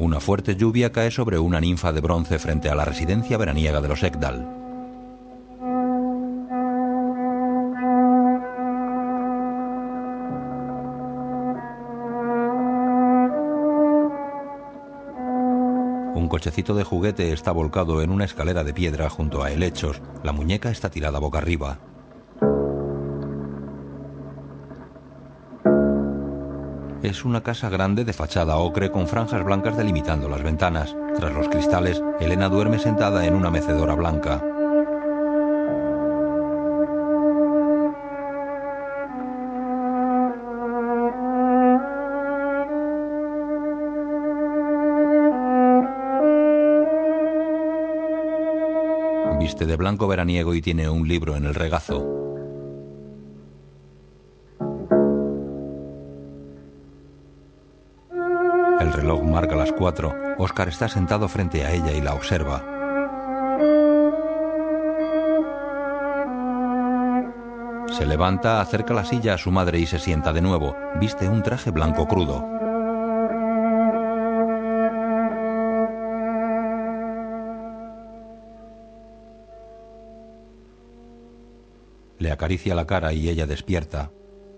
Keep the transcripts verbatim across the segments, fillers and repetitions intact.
Una fuerte lluvia cae sobre una ninfa de bronce frente a la residencia veraniega de los Ekdal. Un cochecito de juguete está volcado en una escalera de piedra junto a helechos. La muñeca está tirada boca arriba. Es una casa grande de fachada ocre con franjas blancas delimitando las ventanas. Tras los cristales, Elena duerme sentada en una mecedora blanca. Viste de blanco veraniego y tiene un libro en el regazo. El reloj marca las cuatro. Óscar está sentado frente a ella y la observa. Se levanta, acerca la silla a su madre y se sienta de nuevo. Viste un traje blanco crudo. Le acaricia la cara y ella despierta.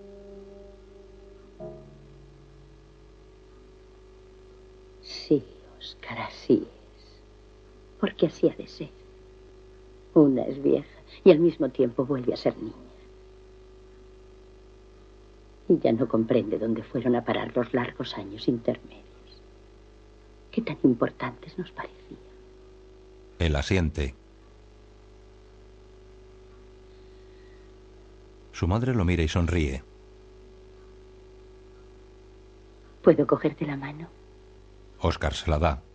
Sí, Óscar, así es. Porque así ha de ser. Una es vieja y al mismo tiempo vuelve a ser niña. Y ya no comprende dónde fueron a parar los largos años intermedios. Qué tan importantes nos parecían. Él asiente. Su madre lo mira y sonríe. ¿Puedo cogerte la mano? Óscar se la da.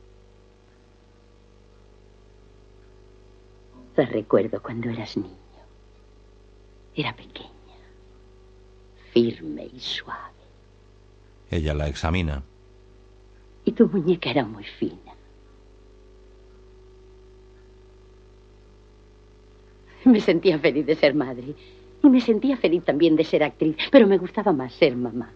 La recuerdo cuando eras niño. Era pequeña, firme y suave. Ella la examina. Y tu muñeca era muy fina. Me sentía feliz de ser madre. Y me sentía feliz también de ser actriz. Pero me gustaba más ser mamá.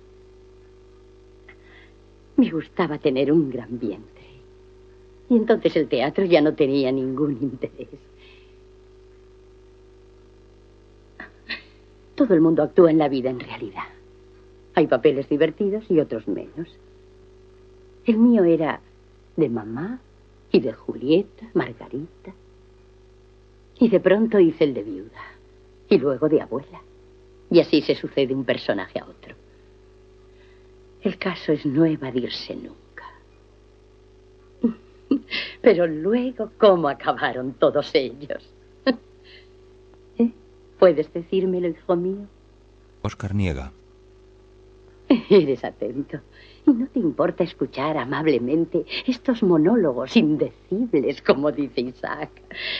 Me gustaba tener un gran vientre. Y entonces el teatro ya no tenía ningún interés. Todo el mundo actúa en la vida en realidad. Hay papeles divertidos y otros menos. El mío era de mamá y de Julieta, Margarita. Y de pronto hice el de viuda. Y luego de abuela. Y así se sucede un personaje a otro. El caso es no evadirse nunca. Pero luego, ¿cómo acabaron todos ellos? ¿Eh? ¿Puedes decírmelo, hijo mío? Óscar niega. Eres atento. Y no te importa escuchar amablemente estos monólogos indecibles, como dice Isaac.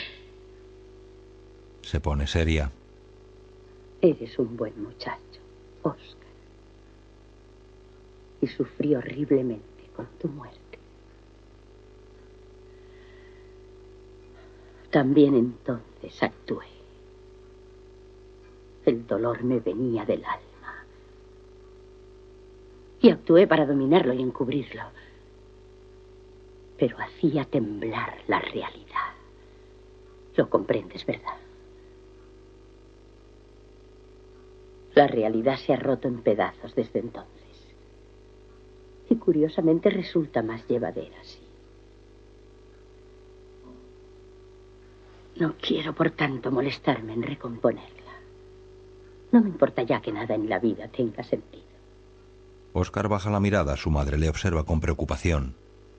Se pone seria. Eres un buen muchacho, Óscar. Y sufrí horriblemente con tu muerte. También entonces actué. El dolor me venía del alma. Y actué para dominarlo y encubrirlo. Pero hacía temblar la realidad. Lo comprendes, ¿verdad? La realidad se ha roto en pedazos desde entonces. Y curiosamente resulta más llevadera, sí. No quiero, por tanto, molestarme en recomponerla. No me importa ya que nada en la vida tenga sentido. Óscar baja la mirada. Su madre le observa con preocupación.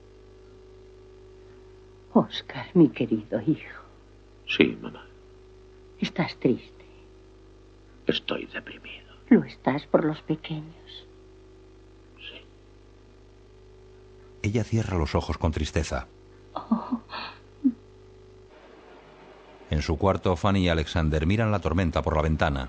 Óscar, mi querido hijo. Sí, mamá. ¿Estás triste? Estoy deprimido. ¿Lo estás por los pequeños? Sí. Ella cierra los ojos con tristeza. Oh. En su cuarto, Fanny y Alexander miran la tormenta por la ventana.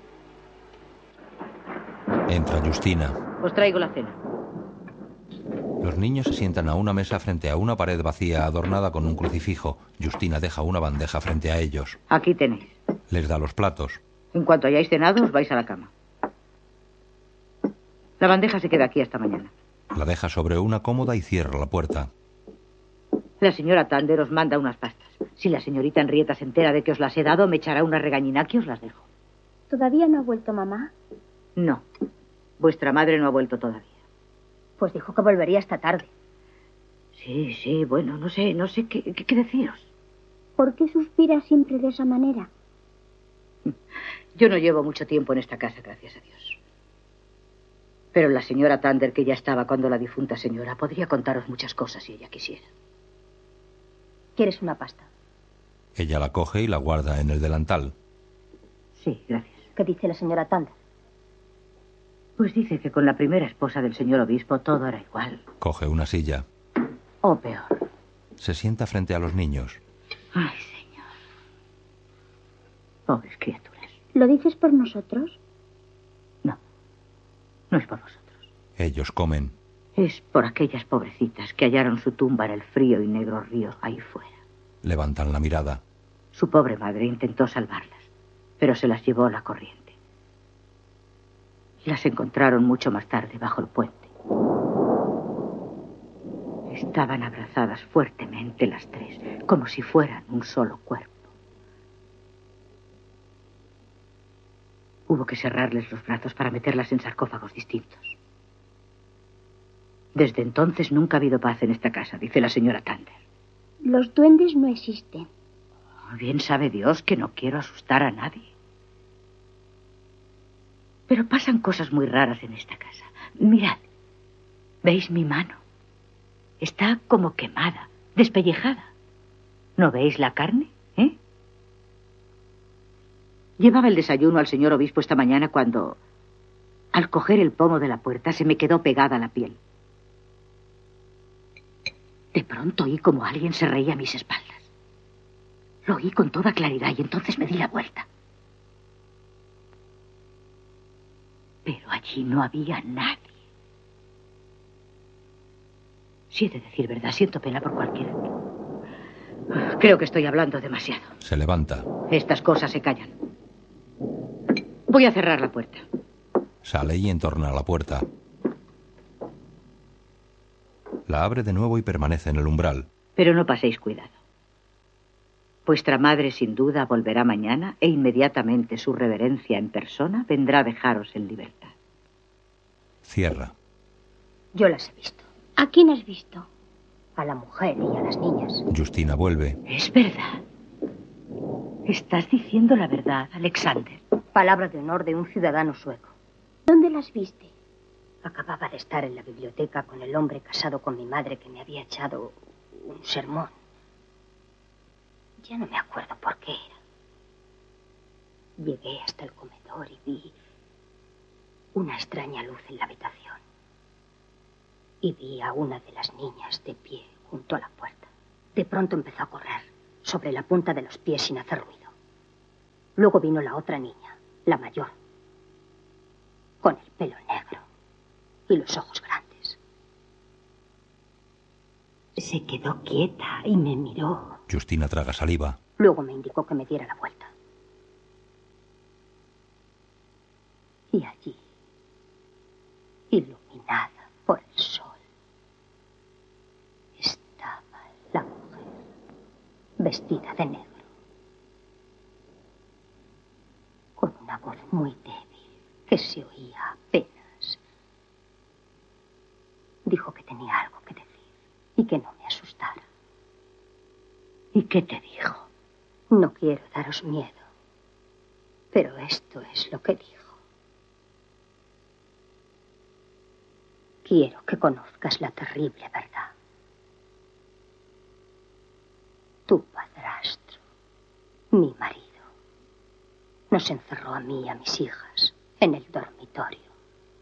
Entra Justina. Os traigo la cena. Los niños se sientan a una mesa frente a una pared vacía adornada con un crucifijo. Justina deja una bandeja frente a ellos. Aquí tenéis. Les da los platos. En cuanto hayáis cenado, os vais a la cama. La bandeja se queda aquí hasta mañana. La deja sobre una cómoda y cierra la puerta. La señora Thunder os manda unas pastas. Si la señorita Henrietta se entera de que os las he dado, me echará una regañina que os las dejo. ¿Todavía no ha vuelto mamá? No. Vuestra madre no ha vuelto todavía. Pues dijo que volvería esta tarde. Sí, sí, bueno, no sé, no sé qué, qué, qué deciros. ¿Por qué suspira siempre de esa manera? Yo no llevo mucho tiempo en esta casa, gracias a Dios. Pero la señora Thunder, que ya estaba cuando la difunta señora, podría contaros muchas cosas si ella quisiera. ¿Quieres una pasta? Ella la coge y la guarda en el delantal. Sí, gracias. ¿Qué dice la señora Thunder? Pues dice que con la primera esposa del señor obispo todo era igual. Coge una silla. O peor. Se sienta frente a los niños. Ay, señor. Pobres criaturas. ¿Lo dices por nosotros? No. No es por vosotros. Ellos comen. Es por aquellas pobrecitas que hallaron su tumba en el frío y negro río ahí fuera. Levantan la mirada. Su pobre madre intentó salvarlas, pero se las llevó la corriente. Las encontraron mucho más tarde bajo el puente. Estaban abrazadas fuertemente las tres, como si fueran un solo cuerpo. Hubo que cerrarles los brazos para meterlas en sarcófagos distintos. Desde entonces nunca ha habido paz en esta casa, dice la señora Thunder. Los duendes no existen. Bien sabe Dios que no quiero asustar a nadie. Pero pasan cosas muy raras en esta casa. Mirad, ¿veis mi mano? Está como quemada, despellejada. ¿No veis la carne, eh? Llevaba el desayuno al señor obispo esta mañana cuando, al coger el pomo de la puerta, se me quedó pegada la piel. De pronto oí como alguien se reía a mis espaldas. Lo oí con toda claridad y entonces me di la vuelta. Pero allí no había nadie. Si he de decir verdad, siento pena por cualquiera. Creo que estoy hablando demasiado. Se levanta. Estas cosas se callan. Voy a cerrar la puerta. Sale y entorna la puerta. La abre de nuevo y permanece en el umbral. Pero no paséis cuidado. Vuestra madre sin duda volverá mañana e inmediatamente su reverencia en persona vendrá a dejaros en libertad. Cierra. Yo las he visto. ¿A quién has visto? A la mujer y a las niñas. Justina vuelve. Es verdad. Estás diciendo la verdad, Alexander. Palabra de honor de un ciudadano sueco. ¿Dónde las viste? Acababa de estar en la biblioteca con el hombre casado con mi madre que me había echado un sermón. Ya no me acuerdo por qué era. Llegué hasta el comedor y vi una extraña luz en la habitación. Y vi a una de las niñas de pie junto a la puerta. De pronto empezó a correr sobre la punta de los pies sin hacer ruido. Luego vino la otra niña, la mayor, con el pelo negro y los ojos grandes. Se quedó quieta y me miró. Justina traga saliva. Luego me indicó que me diera la vuelta. Y allí, iluminada por el sol, estaba la mujer, vestida de negro, con una voz muy débil que se oía apenas. Dijo que tenía algo que decir y que no me asustara. ¿Y qué te dijo? No quiero daros miedo, pero esto es lo que dijo. Quiero que conozcas la terrible verdad. Tu padrastro, mi marido, nos encerró a mí y a mis hijas en el dormitorio.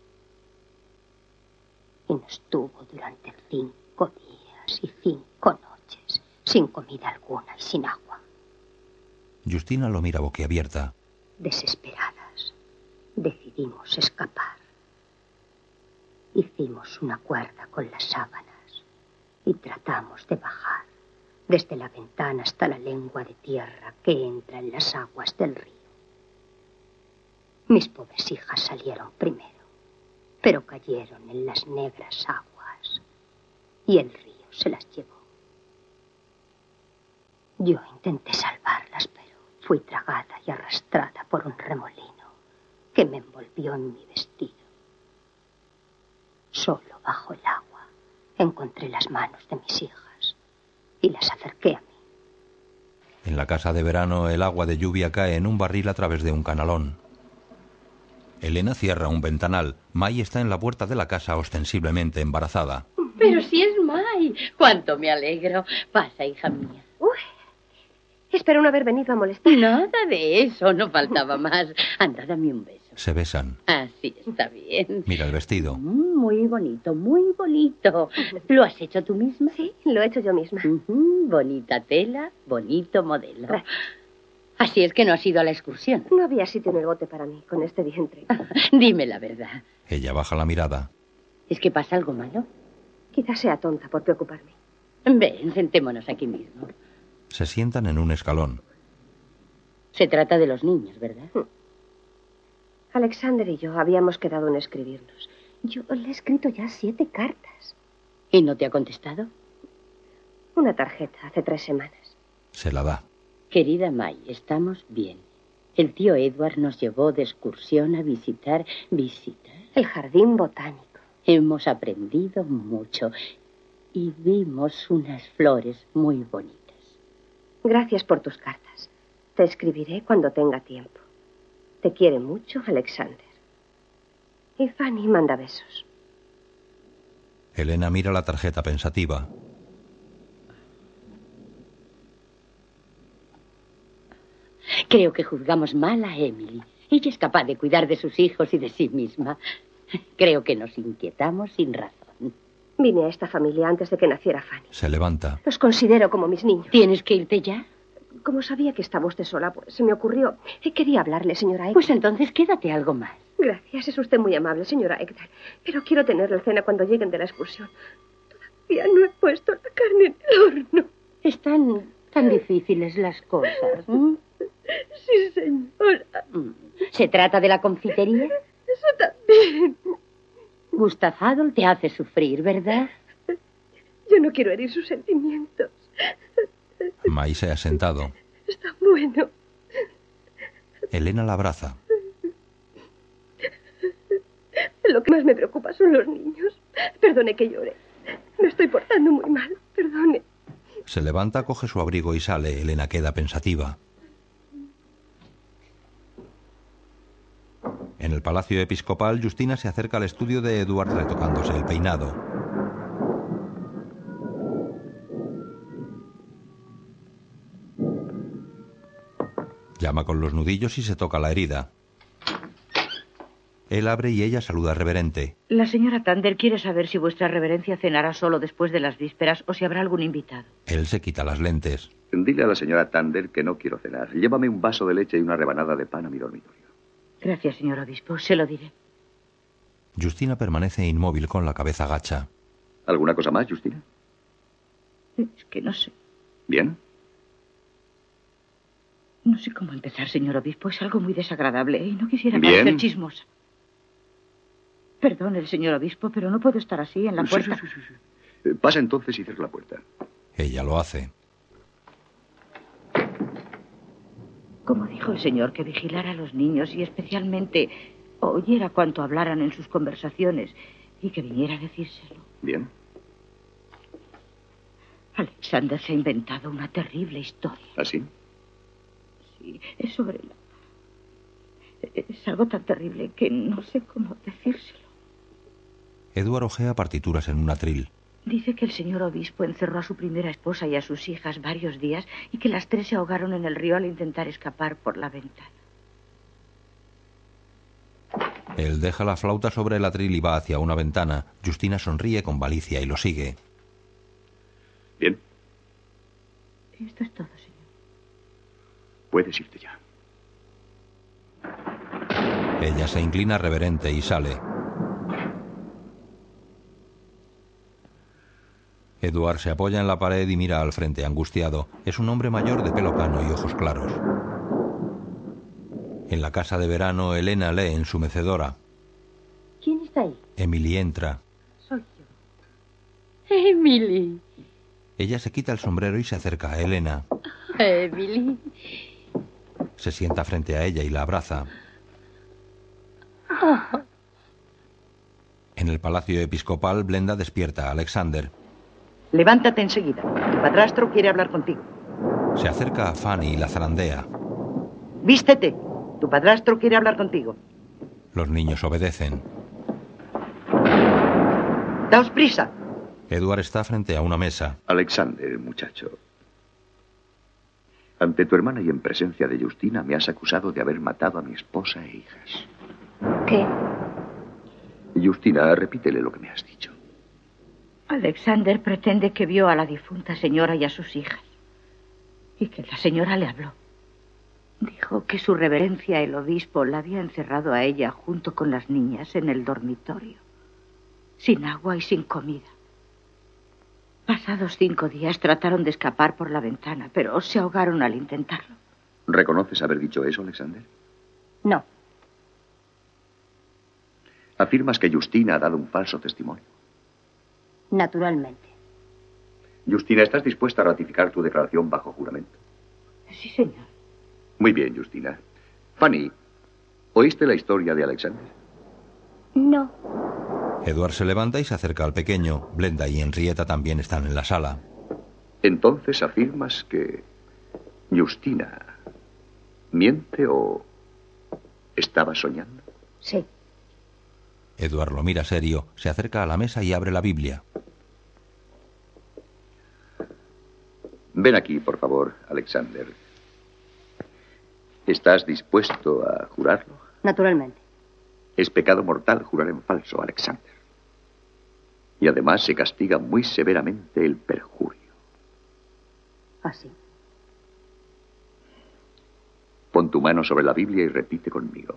Y nos tuvo durante cinco días y cinco noches, sin comida alguna y sin agua. Justina lo mira boquiabierta. Desesperadas, decidimos escapar. Hicimos una cuerda con las sábanas y tratamos de bajar desde la ventana hasta la lengua de tierra que entra en las aguas del río. Mis pobres hijas salieron primero, pero cayeron en las negras aguas y el río se las llevó. Yo intenté salvarlas, pero fui tragada y arrastrada por un remolino que me envolvió en mi vestido. Solo bajo el agua encontré las manos de mis hijas y las acerqué a mí. En la casa de verano, el agua de lluvia cae en un barril a través de un canalón. Elena cierra un ventanal. May está en la puerta de la casa, ostensiblemente embarazada. Pero si es May. ¡Cuánto me alegro! Pasa, hija mía. Uy, espero no haber venido a molestar. Nada de eso, no faltaba más. Anda, dame un beso. Se besan. Así está bien. Mira el vestido. Mm, muy bonito, muy bonito. ¿Lo has hecho tú misma? Sí, lo he hecho yo misma. Uh-huh, bonita tela, bonito modelo. Gracias. Así es que no has ido a la excursión. No había sitio en el bote para mí, con este vientre. Dime la verdad. Ella baja la mirada. ¿Es que pasa algo malo? Quizás sea tonta por preocuparme. Ven, sentémonos aquí mismo. Se sientan en un escalón. Se trata de los niños, ¿verdad? Alexander y yo habíamos quedado en escribirnos. Yo le he escrito ya siete cartas. ¿Y no te ha contestado? Una tarjeta hace tres semanas. Se la da. Querida May, estamos bien. El tío Edward nos llevó de excursión a visitar... ¿Visitar? El jardín botánico. Hemos aprendido mucho y vimos unas flores muy bonitas. Gracias por tus cartas. Te escribiré cuando tenga tiempo. Te quiere mucho, Alexander. Y Fanny manda besos. Elena mira la tarjeta pensativa. Creo que juzgamos mal a Emily. Ella es capaz de cuidar de sus hijos y de sí misma. Creo que nos inquietamos sin razón. Vine a esta familia antes de que naciera Fanny. Se levanta. Los considero como mis niños. ¿Tienes que irte ya? Como sabía que estaba usted sola, pues se me ocurrió. Quería hablarle, señora Ekdal. Pues entonces quédate algo más. Gracias, es usted muy amable, señora Ekdal. Pero quiero tener la cena cuando lleguen de la excursión. Todavía no he puesto la carne en el horno. Están tan difíciles las cosas. ¿Mm? Sí, señora. ¿Se trata de la confitería? Eso también. Gustav Adolf te hace sufrir, ¿verdad? Yo no quiero herir sus sentimientos. May se ha sentado. Está bueno. Elena la abraza. Lo que más me preocupa son los niños. Perdone que llore. Me estoy portando muy mal. Perdone. Se levanta, coge su abrigo y sale. Elena queda pensativa. En el palacio episcopal, Justina se acerca al estudio de Edward retocándose el peinado. Llama con los nudillos y se toca la herida. Él abre y ella saluda reverente. La señora Thunder quiere saber si vuestra reverencia cenará solo después de las vísperas o si habrá algún invitado. Él se quita las lentes. Dile a la señora Thunder que no quiero cenar. Llévame un vaso de leche y una rebanada de pan a mi dormitorio. Gracias, señor obispo. Se lo diré. Justina permanece inmóvil con la cabeza gacha. ¿Alguna cosa más, Justina? Es que no sé. ¿Bien? No sé cómo empezar, señor obispo. Es algo muy desagradable y no quisiera Bien. parecer chismosa. Perdón, el señor obispo, pero no puedo estar así en la Sí, puerta. sí, sí, sí, sí. Eh, Pasa entonces y cierra la puerta. Ella lo hace. Como dijo el señor, que vigilara a los niños y especialmente oyera cuanto hablaran en sus conversaciones y que viniera a decírselo. Bien. Alexander se ha inventado una terrible historia. ¿Así? Sí, es sobre la... Es algo tan terrible que no sé cómo decírselo. Edward ojea partituras en un atril. Dice que el señor obispo encerró a su primera esposa y a sus hijas varios días y que las tres se ahogaron en el río al intentar escapar por la ventana. Él deja la flauta sobre el atril y va hacia una ventana. Justina sonríe con malicia y lo sigue. Bien. Esto es todo, señor. Puedes irte ya. Ella se inclina reverente y sale. Edward se apoya en la pared y mira al frente angustiado. Es un hombre mayor de pelo cano y ojos claros. En la casa de verano, Elena lee en su mecedora. ¿Quién está ahí? Emily entra. Soy yo. Emily. Ella se quita el sombrero y se acerca a Elena. Emily. Se sienta frente a ella y la abraza. Oh. En el palacio episcopal, Blenda despierta a Alexander. Levántate enseguida. Tu padrastro quiere hablar contigo. Se acerca a Fanny y la zarandea. Vístete. Tu padrastro quiere hablar contigo. Los niños obedecen. Daos prisa. Edward está frente a una mesa. Alexander, muchacho. Ante tu hermana y en presencia de Justina me has acusado de haber matado a mi esposa e hijas. ¿Qué? Justina, repítele lo que me has dicho. Alexander pretende que vio a la difunta señora y a sus hijas. Y que la señora le habló. Dijo que su reverencia, el obispo, la había encerrado a ella junto con las niñas en el dormitorio, sin agua y sin comida. Pasados cinco días trataron de escapar por la ventana, pero se ahogaron al intentarlo. ¿Reconoces haber dicho eso, Alexander? No. ¿Afirmas que Justina ha dado un falso testimonio? Naturalmente. Justina, ¿estás dispuesta a ratificar tu declaración bajo juramento? Sí, señor. Muy bien, Justina. Fanny, ¿oíste la historia de Alexander? No. Edward se levanta y se acerca al pequeño. Blenda y Henrietta también están en la sala. Entonces afirmas que Justina miente o estaba soñando. Sí. Edward lo mira serio, se acerca a la mesa y abre la Biblia. Ven aquí, por favor, Alexander. ¿Estás dispuesto a jurarlo? Naturalmente. Es pecado mortal jurar en falso, Alexander. Y además se castiga muy severamente el perjurio. Así. Pon tu mano sobre la Biblia y repite conmigo.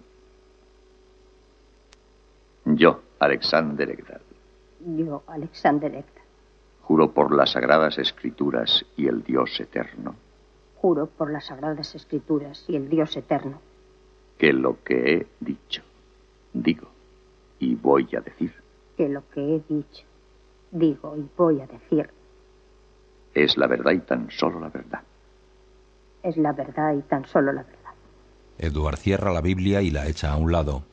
Yo, Alexander Egdal. Yo, Alexander Egdal. Juro por las sagradas escrituras y el Dios eterno. Juro por las sagradas escrituras y el Dios eterno. Que lo que he dicho, digo y voy a decir. Que lo que he dicho, digo y voy a decir. Es la verdad y tan solo la verdad. Es la verdad y tan solo la verdad. Edward cierra la Biblia y la echa a un lado.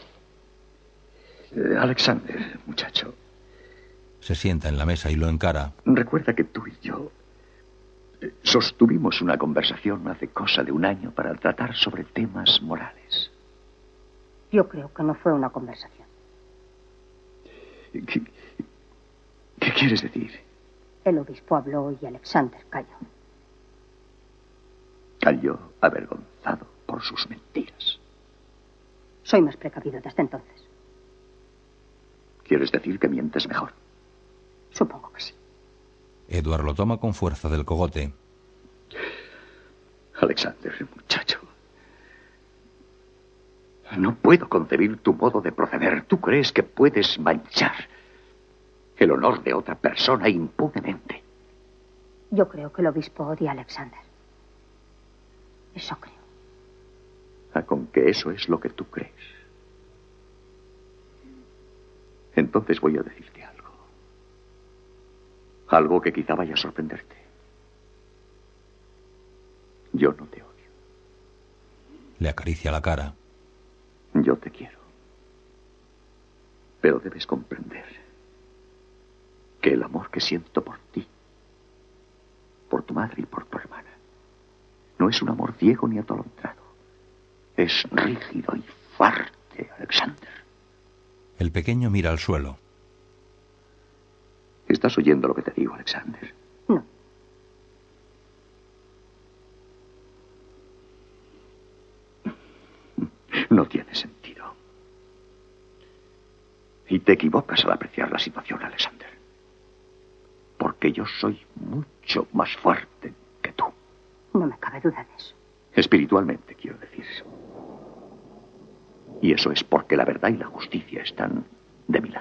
Eh, Alexander, muchacho. Se sienta en la mesa y lo encara. Recuerda que tú y yo eh, sostuvimos una conversación hace cosa de un año para tratar sobre temas morales. Yo creo que no fue una conversación. ¿Qué, qué quieres decir? El obispo habló y Alexander calló. Calló avergonzado por sus mentiras. Soy más precavido desde entonces. ¿Quieres decir que mientes mejor? Supongo que sí. Edward lo toma con fuerza del cogote. Alexander, muchacho. No puedo concebir tu modo de proceder. Tú crees que puedes manchar el honor de otra persona impunemente. Yo creo que el obispo odia a Alexander. Eso creo. ¿A con que eso es lo que tú crees? Entonces voy a decirte algo. Algo que quizá vaya a sorprenderte. Yo no te odio. Le acaricia la cara. Yo te quiero. Pero debes comprender que el amor que siento por ti, por tu madre y por tu hermana, no es un amor ciego ni atolondrado. Es rígido y fuerte, Alexander. El pequeño mira al suelo. ¿Estás oyendo lo que te digo, Alexander? No. No tiene sentido. Y te equivocas al apreciar la situación, Alexander. Porque yo soy mucho más fuerte que tú. No me cabe duda de eso. Espiritualmente, quiero decir. Y eso es porque la verdad y la justicia están de mi lado.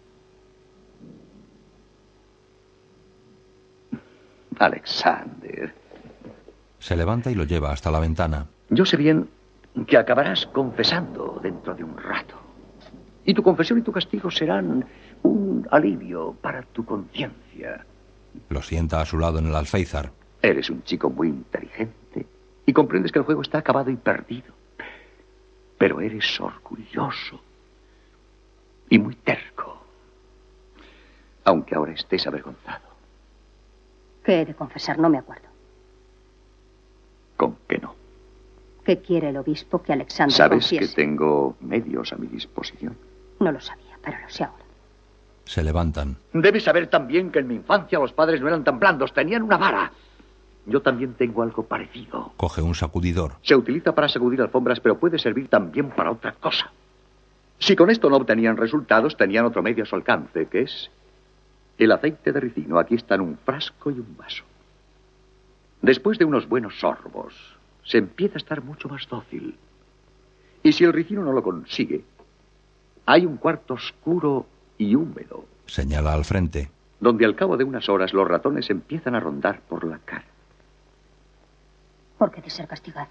Alexander. Se levanta y lo lleva hasta la ventana. Yo sé bien que acabarás confesando dentro de un rato. Y tu confesión y tu castigo serán un un alivio para tu conciencia. Lo sienta a su lado en el alféizar. Eres un chico muy inteligente y comprendes que el juego está acabado y perdido. Pero eres orgulloso y muy terco, aunque ahora estés avergonzado. ¿Qué he de confesar? No me acuerdo. ¿Con qué no? ¿Qué quiere el obispo que Alexander Sabes confiese? que tengo medios a mi disposición. No lo sabía, pero lo sé ahora. Se levantan. Debes saber también que en mi infancia los padres no eran tan blandos, tenían una vara. Yo también tengo algo parecido. Coge un sacudidor. Se utiliza para sacudir alfombras, pero puede servir también para otra cosa. Si con esto no obtenían resultados, tenían otro medio a su alcance, que es el aceite de ricino. Aquí están un frasco y un vaso. Después de unos buenos sorbos, se empieza a estar mucho más dócil. Y si el ricino no lo consigue, hay un cuarto oscuro y húmedo. Señala al frente. Donde al cabo de unas horas los ratones empiezan a rondar por la cara. ¿Por qué de ser castigado?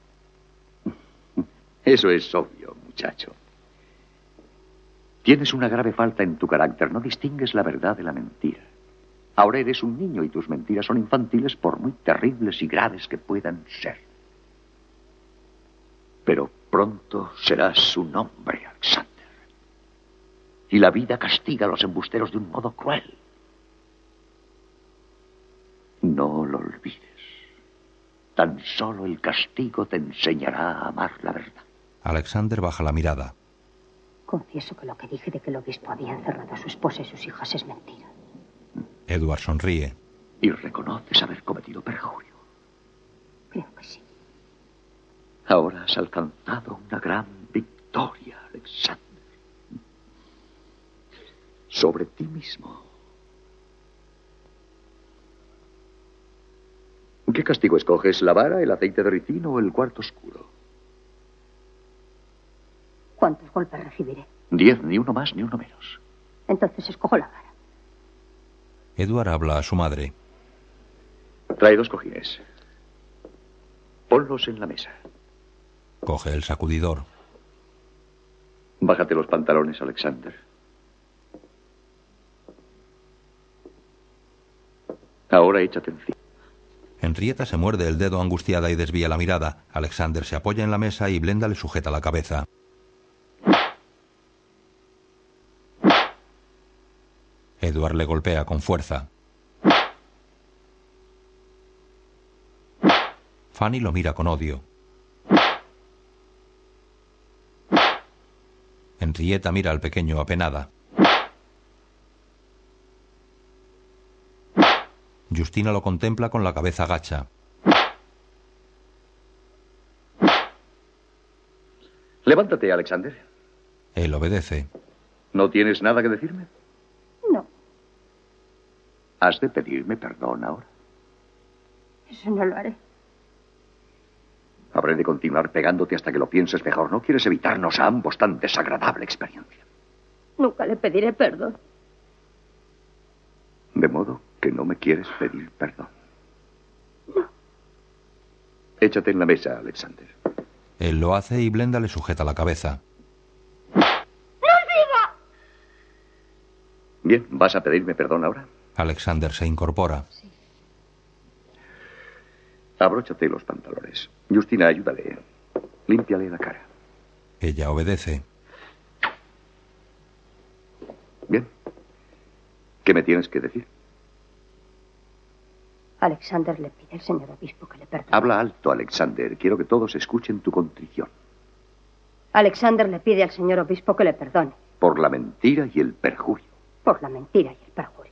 Eso es obvio, muchacho. Tienes una grave falta en tu carácter. No distingues la verdad de la mentira. Ahora eres un niño y tus mentiras son infantiles por muy terribles y graves que puedan ser. Pero pronto serás un hombre, Alexander. Y la vida castiga a los embusteros de un modo cruel. No lo olvides. Tan solo el castigo te enseñará a amar la verdad. Alexander baja la mirada. Confieso que lo que dije de que el obispo había encerrado a su esposa y sus hijas es mentira. Edward sonríe. Y reconoces haber cometido perjurio. Creo que sí. Ahora has alcanzado una gran victoria, Alexander. Sobre ti mismo. ¿Qué castigo escoges? ¿La vara, el aceite de ricino o el cuarto oscuro? ¿Cuántos golpes recibiré? Diez, ni uno más ni uno menos. Entonces escojo la vara. Edward habla a su madre. Trae dos cojines. Ponlos en la mesa. Coge el sacudidor. Bájate los pantalones, Alexander. Ahora échate encima. Henrietta se muerde el dedo angustiada y desvía la mirada. Alexander se apoya en la mesa y Blenda le sujeta la cabeza. Edward le golpea con fuerza. Fanny lo mira con odio. Henrietta mira al pequeño apenada. Justina lo contempla con la cabeza gacha. Levántate, Alexander. Él obedece. ¿No tienes nada que decirme? No. ¿Has de pedirme perdón ahora? Eso no lo haré. Habré de continuar pegándote hasta que lo pienses mejor. ¿No quieres evitarnos a ambos tan desagradable experiencia? Nunca le pediré perdón. De modo que no me quieres pedir perdón. No. Échate en la mesa, Alexander. Él lo hace y Blenda le sujeta la cabeza. ¡No diga! Bien, ¿vas a pedirme perdón ahora? Alexander se incorpora. Sí. Abróchate los pantalones. Justina, ayúdale. Límpiale la cara. Ella obedece. Bien. ¿Qué me tienes que decir? Alexander le pide al señor obispo que le perdone. Habla alto, Alexander. Quiero que todos escuchen tu contrición. Alexander le pide al señor obispo que le perdone. Por la mentira y el perjurio. Por la mentira y el perjurio.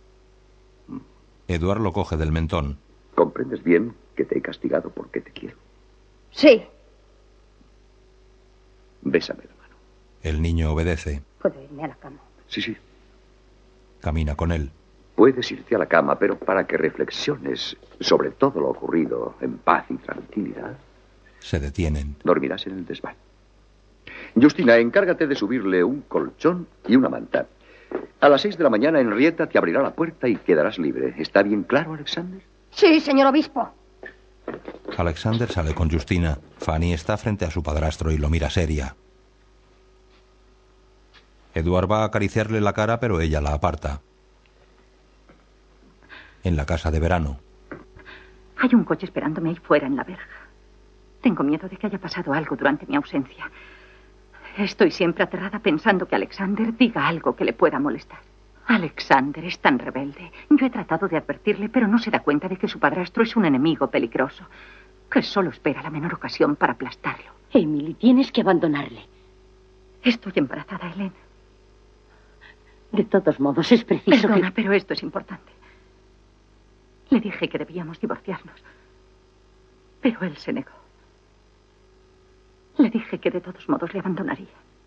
Edward lo coge del mentón. ¿Comprendes bien que te he castigado porque te quiero? Sí. Bésame la mano. El niño obedece. Puedo irme a la cama. Sí, sí. Camina con él. Puedes irte a la cama, pero para que reflexiones sobre todo lo ocurrido en paz y tranquilidad, Se detienen. dormirás en el desván. Justina, encárgate de subirle un colchón y una manta. A las seis de la mañana, Henrietta te abrirá la puerta y quedarás libre. ¿Está bien claro, Alexander? Sí, señor obispo. Alexander sale con Justina. Fanny está frente a su padrastro y lo mira seria. Edward va a acariciarle la cara, pero ella la aparta. En la casa de verano. Hay un coche esperándome ahí fuera en la verja. Tengo miedo de que haya pasado algo durante mi ausencia. Estoy siempre aterrada pensando que Alexander diga algo que le pueda molestar. Alexander es tan rebelde. Yo he tratado de advertirle, pero no se da cuenta de que su padrastro es un enemigo peligroso, que solo espera la menor ocasión para aplastarlo. Emily, tienes que abandonarle. Estoy embarazada, Elena. De todos modos, es preciso Perdona, que... pero esto es importante. Le dije que debíamos divorciarnos, pero él se negó. Le dije que de todos modos le abandonaría.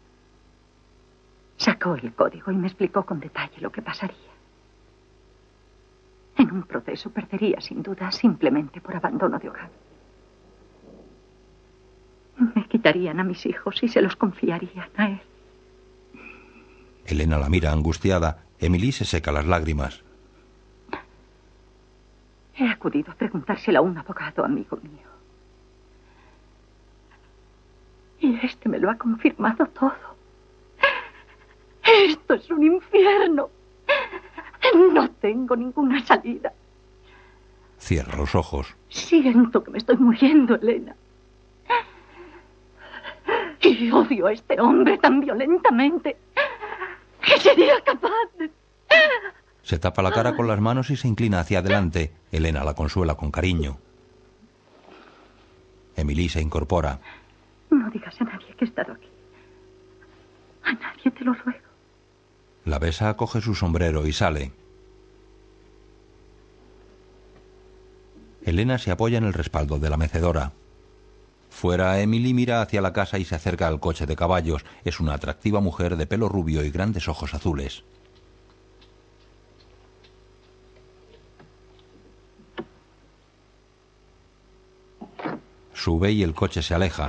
Sacó el código y me explicó con detalle lo que pasaría. En un proceso perdería sin duda simplemente por abandono de hogar. Me quitarían a mis hijos y se los confiarían a él. Elena la mira angustiada. Emily se seca las lágrimas. He acudido a preguntárselo a un abogado amigo mío. Y este me lo ha confirmado todo. Esto es un infierno. No tengo ninguna salida. Cierra los ojos. Siento que me estoy muriendo, Elena. Y odio a este hombre tan violentamente que sería capaz de... Se tapa la cara con las manos y se inclina hacia adelante. Elena la consuela con cariño. Emily se incorpora. No digas a nadie que he estado aquí. A nadie, te lo ruego. La besa, coge su sombrero y sale. Elena se apoya en el respaldo de la mecedora. Fuera, Emily mira hacia la casa y se acerca al coche de caballos. Es una atractiva mujer de pelo rubio y grandes ojos azules. Sube y el coche se aleja.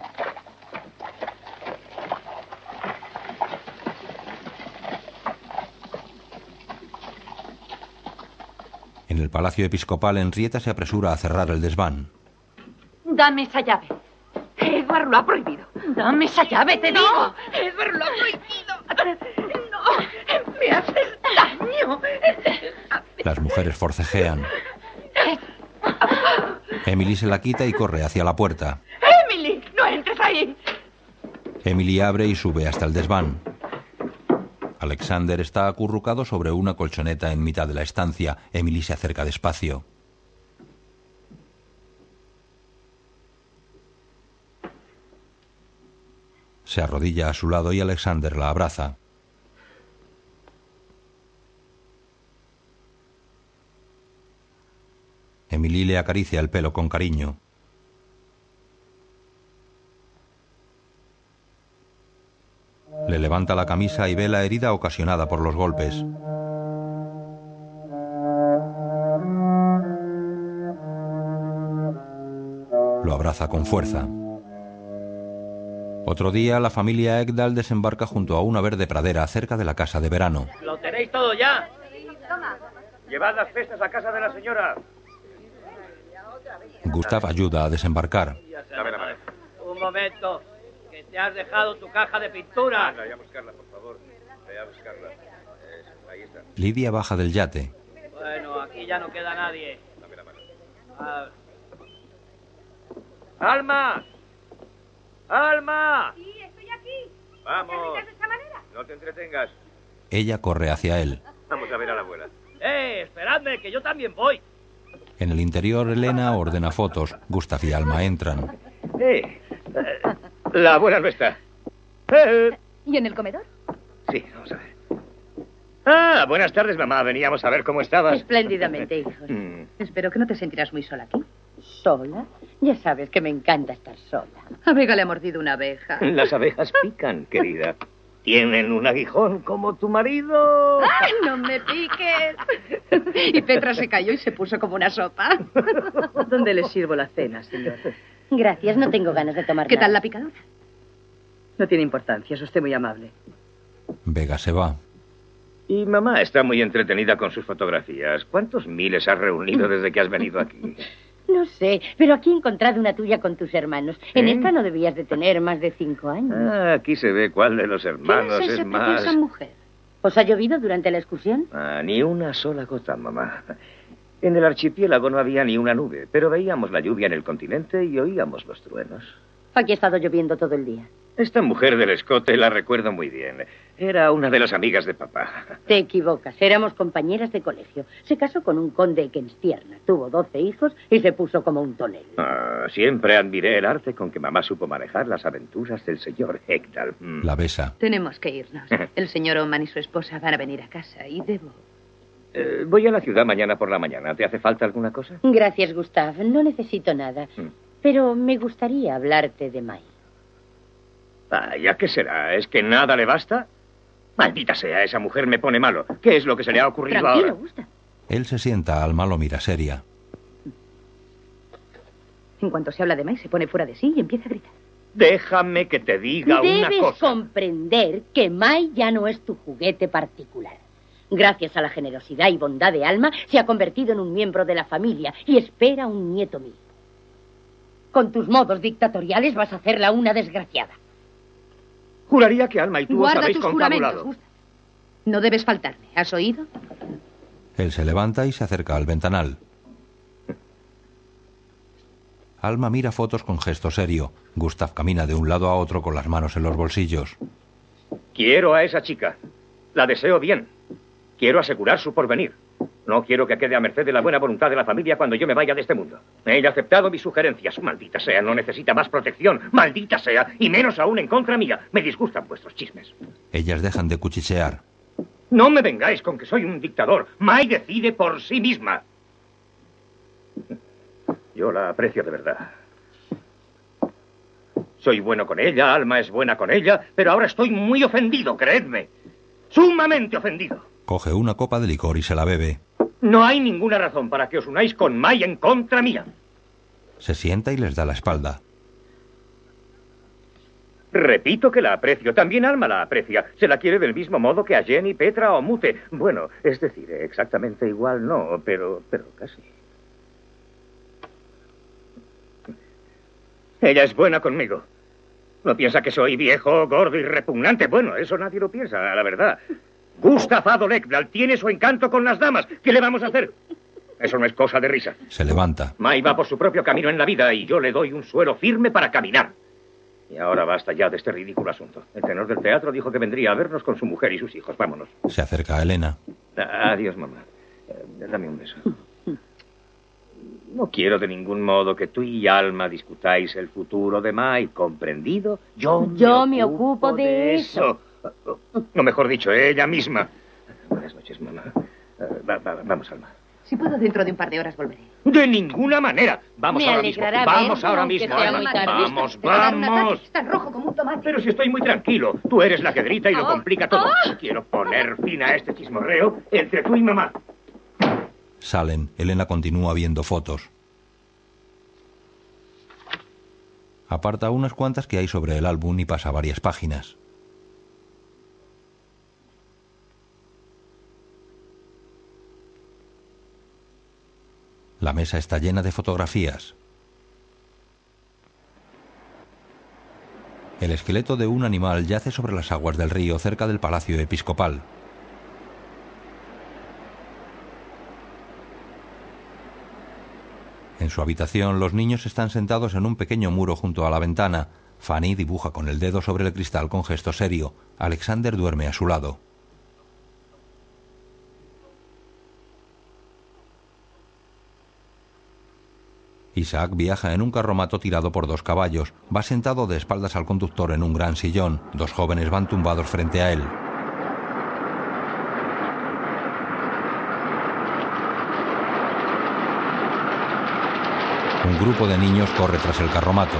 En el palacio episcopal, Henrietta se apresura a cerrar el desván. Dame esa llave. Edward lo ha prohibido. Dame esa llave, te no, digo. Edward lo ha prohibido. No, me haces daño. Las mujeres forcejean. Emily se la quita y corre hacia la puerta. Emily, no entres ahí. Emily abre y sube hasta el desván. Alexander está acurrucado sobre una colchoneta en mitad de la estancia. Emily se acerca despacio. Se arrodilla a su lado y Alexander la abraza. Emily le acaricia el pelo con cariño. Le levanta la camisa y ve la herida ocasionada por los golpes. Lo abraza con fuerza. Otro día, la familia Ekdal desembarca junto a una verde pradera cerca de la casa de verano. ¿Lo tenéis todo ya? Llevad las cestas a casa de la señora. Gustav ayuda a desembarcar. Dame la mano. Un momento, que te has dejado tu caja de pintura. Anda, ya a buscarla, por favor. Ve a buscarla. Eso, ahí está. Lidia baja del yate. Bueno, aquí ya no queda nadie. Dame la mano. Ah. ¡Alma! ¡Alma! Sí, estoy aquí. Vamos. ¿Te arreglas de esta manera? No te entretengas. Ella corre hacia él. Vamos a ver a la abuela. ¡Eh, esperadme, que yo también voy! En el interior, Elena ordena fotos. Gustav y Alma entran. Eh, eh, la abuela no está. Eh, ¿Y en el comedor? sí, vamos a ver. Ah, buenas tardes, mamá. Veníamos a ver cómo estabas. Espléndidamente, hijos. Mm. Espero que no te sentirás muy sola aquí. ¿Sola? Ya sabes que me encanta estar sola. A Vega le ha mordido una abeja. Las abejas pican, querida. Tienen un aguijón como tu marido. ¡Ay, no me piques! Y Petra se cayó y se puso como una sopa. ¿Dónde le sirvo la cena, señor? Gracias, no tengo ganas de tomar ¿Qué nada. tal la picadura? No tiene importancia, es usted muy amable. Vega se va. Y mamá está muy entretenida con sus fotografías. ¿Cuántos miles has reunido desde que has venido aquí? No sé, pero aquí he encontrado una tuya con tus hermanos. En ¿Eh? esta no debías de tener más de cinco años. Ah, aquí se ve cuál de los hermanos ¿Quién es es esa más... preciosa mujer? ¿Os ha llovido durante la excursión? Ah, ni una sola gota, mamá. En el archipiélago no había ni una nube, pero veíamos la lluvia en el continente y oíamos los truenos. Aquí ha estado lloviendo todo el día. Esta mujer del escote la recuerdo muy bien. Era una de las amigas de papá. Te equivocas, éramos compañeras de colegio. Se casó con un conde que Kenstierna, tuvo doce hijos y se puso como un tonel. Ah, siempre admiré el arte con que mamá supo manejar las aventuras del señor Ekdal. Mm. La besa. Tenemos que irnos. El señor Oman y su esposa van a venir a casa y debo... Eh, voy a la ciudad mañana por la mañana. ¿Te hace falta alguna cosa? Gracias, Gustav. No necesito nada. Mm. Pero me gustaría hablarte de Mai. Vaya, ¿qué será? ¿Es que nada le basta? Maldita sea, esa mujer me pone malo. ¿Qué es lo que se le ha ocurrido Tranquilo, ahora? Gustav. Él se sienta, Alma lo mira seria. En cuanto se habla de Mai, se pone fuera de sí y empieza a gritar. Déjame que te diga una Debes cosa. comprender que Mai ya no es tu juguete particular. Gracias a la generosidad y bondad de Alma, se ha convertido en un miembro de la familia y espera un nieto mío. Con tus modos dictatoriales vas a hacerla una desgraciada. Juraría que Alma y tú Guarda os habéis tus juramentos, confabulado. Gustav. No debes faltarme. ¿Has oído? Él se levanta y se acerca al ventanal. Alma mira fotos con gesto serio. Gustav camina de un lado a otro con las manos en los bolsillos. Quiero a esa chica. La deseo bien. Quiero asegurar su porvenir. No quiero que quede a merced de la buena voluntad de la familia cuando yo me vaya de este mundo. Ella ha aceptado mis sugerencias. Maldita sea, no necesita más protección. Maldita sea, y menos aún en contra mía. Me disgustan vuestros chismes. Ellas dejan de cuchichear. No me vengáis con que soy un dictador. Mai decide por sí misma. Yo la aprecio de verdad. Soy bueno con ella, Alma es buena con ella, pero ahora estoy muy ofendido, creedme. Sumamente ofendido. Coge una copa de licor y se la bebe. No hay ninguna razón para que os unáis con Mai en contra mía. Se sienta y les da la espalda. Repito que la aprecio. También Alma la aprecia. Se la quiere del mismo modo que a Jenny, Petra o Mute. Bueno, es decir, exactamente igual no, pero, pero casi. Ella es buena conmigo. ¿No piensa que soy viejo, gordo y repugnante? Bueno, eso nadie lo piensa, la verdad. Gustav Adolf Ekdal tiene su encanto con las damas. ¿Qué le vamos a hacer? Eso no es cosa de risa. Se levanta. Mai va por su propio camino en la vida y yo le doy un suelo firme para caminar. Y ahora basta ya de este ridículo asunto. El tenor del teatro dijo que vendría a vernos con su mujer y sus hijos. Vámonos. Se acerca a Elena. Adiós, mamá. Eh, dame un beso. No quiero de ningún modo que tú y Alma discutáis el futuro de Mai, ¿comprendido? Yo, Yo me, me ocupo ocupo de eso. No, mejor dicho, ella misma. Buenas noches, mamá. Uh, va, va, vamos, Alma. Si puedo, dentro de un par de horas volveré. De ninguna manera. Vamos Me ahora mismo. alegrará Vamos verte, ahora aunque mismo. sea Alma. muy tarde. Vamos, Te va a dar un ataque. vamos. Estás rojo como un tomate. Pero si estoy muy tranquilo. Tú eres la que grita y lo Oh, complica todo. oh. Quiero poner fin a este chismorreo entre tú y mamá. Salen. Elena continúa viendo fotos. Aparta unas cuantas que hay sobre el álbum y pasa varias páginas. La mesa está llena de fotografías. El esqueleto de un animal yace sobre las aguas del río cerca del palacio episcopal. En su habitación, los niños están sentados en un pequeño muro junto a la ventana. Fanny dibuja con el dedo sobre el cristal con gesto serio. Alexander duerme a su lado. Isaac viaja en un carromato tirado por dos caballos. Va sentado de espaldas al conductor en un gran sillón. Dos jóvenes van tumbados frente a él. Un grupo de niños corre tras el carromato.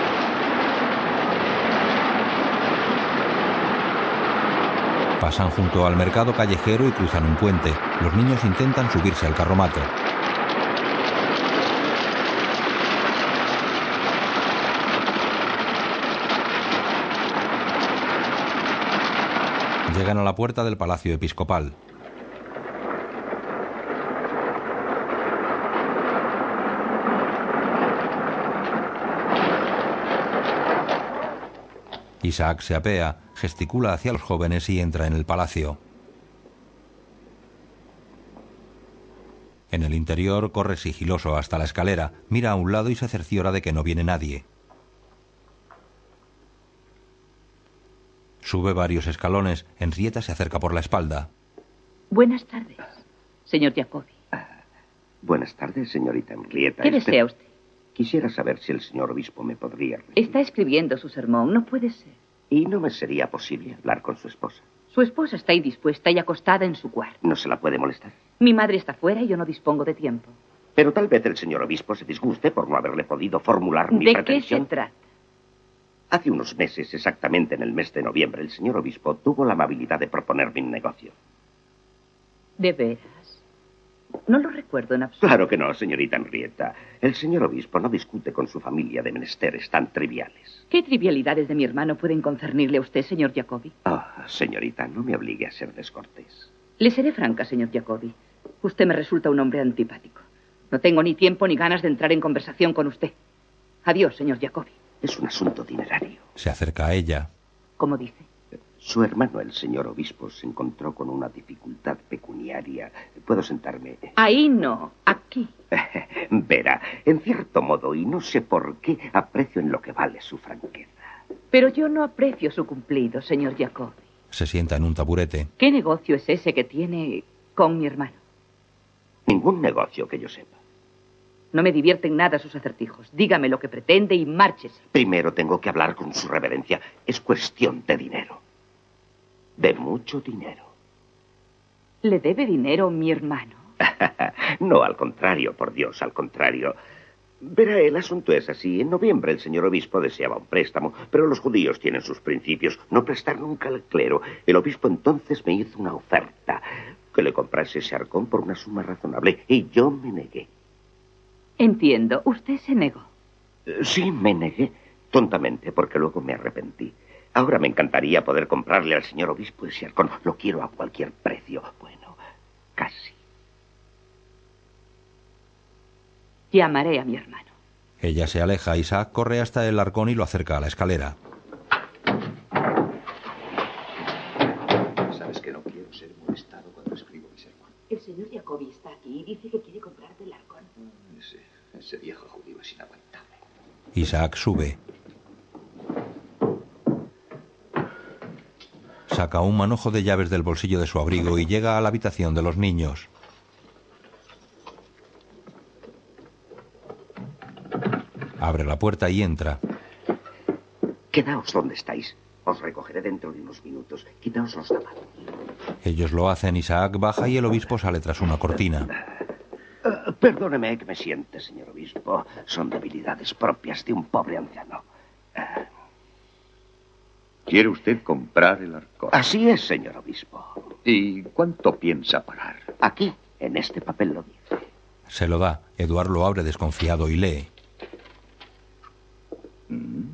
Pasan junto al mercado callejero y cruzan un puente. Los niños intentan subirse al carromato. Llegan a la puerta del palacio episcopal. Isaac se apea, gesticula hacia los jóvenes y entra en el palacio. En el interior corre sigiloso hasta la escalera, mira a un lado y se cerciora de que no viene nadie. Sube varios escalones. Henrietta se acerca por la espalda. Buenas tardes, señor Jacobi. Ah, buenas tardes, señorita Henrietta. ¿Qué desea usted? Quisiera saber si el señor obispo me podría recibir. Está escribiendo su sermón, no puede ser. ¿Y no me sería posible hablar con su esposa? Su esposa está ahí dispuesta y acostada en su cuarto. ¿No se la puede molestar? Mi madre está fuera y yo no dispongo de tiempo. Pero tal vez el señor obispo se disguste por no haberle podido formular mi ¿De pretensión. qué se trata? Hace unos meses, exactamente en el mes de noviembre, el señor obispo tuvo la amabilidad de proponerme un negocio. ¿De veras? No lo recuerdo en absoluto. Claro que no, señorita Henrietta. El señor obispo no discute con su familia de menesteres tan triviales. ¿Qué trivialidades de mi hermano pueden concernirle a usted, señor Jacobi? Ah, señorita, no me obligue a ser descortés. Le seré franca, señor Jacobi. Usted me resulta un hombre antipático. No tengo ni tiempo ni ganas de entrar en conversación con usted. Adiós, señor Jacobi. Es un asunto dinerario. Se acerca a ella. ¿Cómo dice? Su hermano, el señor obispo, se encontró con una dificultad pecuniaria. ¿Puedo sentarme? Ahí no, aquí. Verá, en cierto modo, y no sé por qué, aprecio en lo que vale su franqueza. Pero yo no aprecio su cumplido, señor Jacobi. Se sienta en un taburete. ¿Qué negocio es ese que tiene con mi hermano? Ningún negocio que yo sepa. No me divierten nada sus acertijos. Dígame lo que pretende y márchese. Primero tengo que hablar con su reverencia. Es cuestión de dinero. De mucho dinero. ¿Le debe dinero mi hermano? No, al contrario, por Dios, al contrario. Verá, el asunto es así. En noviembre el señor obispo deseaba un préstamo, pero los judíos tienen sus principios. No prestar nunca al clero. El obispo entonces me hizo una oferta. Que le comprase ese arcón por una suma razonable. Y yo me negué. Entiendo. Usted se negó. Sí, me negué. Tontamente, porque luego me arrepentí. Ahora me encantaría poder comprarle al señor obispo ese arcón. Lo quiero a cualquier precio. Bueno, casi. Llamaré a mi hermano. Ella se aleja. Isaac corre hasta el arcón y lo acerca a la escalera. Sabes que no quiero ser molestado cuando escribo mi sermón. El señor Jacobi está aquí y dice que quiere comprarte el arcón. Ese, ese viejo judío es inaguantable. Isaac sube. Saca un manojo de llaves del bolsillo de su abrigo y llega a la habitación de los niños. Abre la puerta y entra. Quedaos donde estáis. Os recogeré dentro de unos minutos. Quitaos los zapatos. Ellos lo hacen. Isaac baja y el obispo sale tras una cortina. Uh, perdóneme que me siente, señor obispo. Son debilidades propias de un pobre anciano. Uh, ¿Quiere usted comprar el arcón? Así es, señor obispo. ¿Y cuánto piensa pagar? Aquí, en este papel lo dice. Se lo da. Eduard lo abre desconfiado y lee. Mm.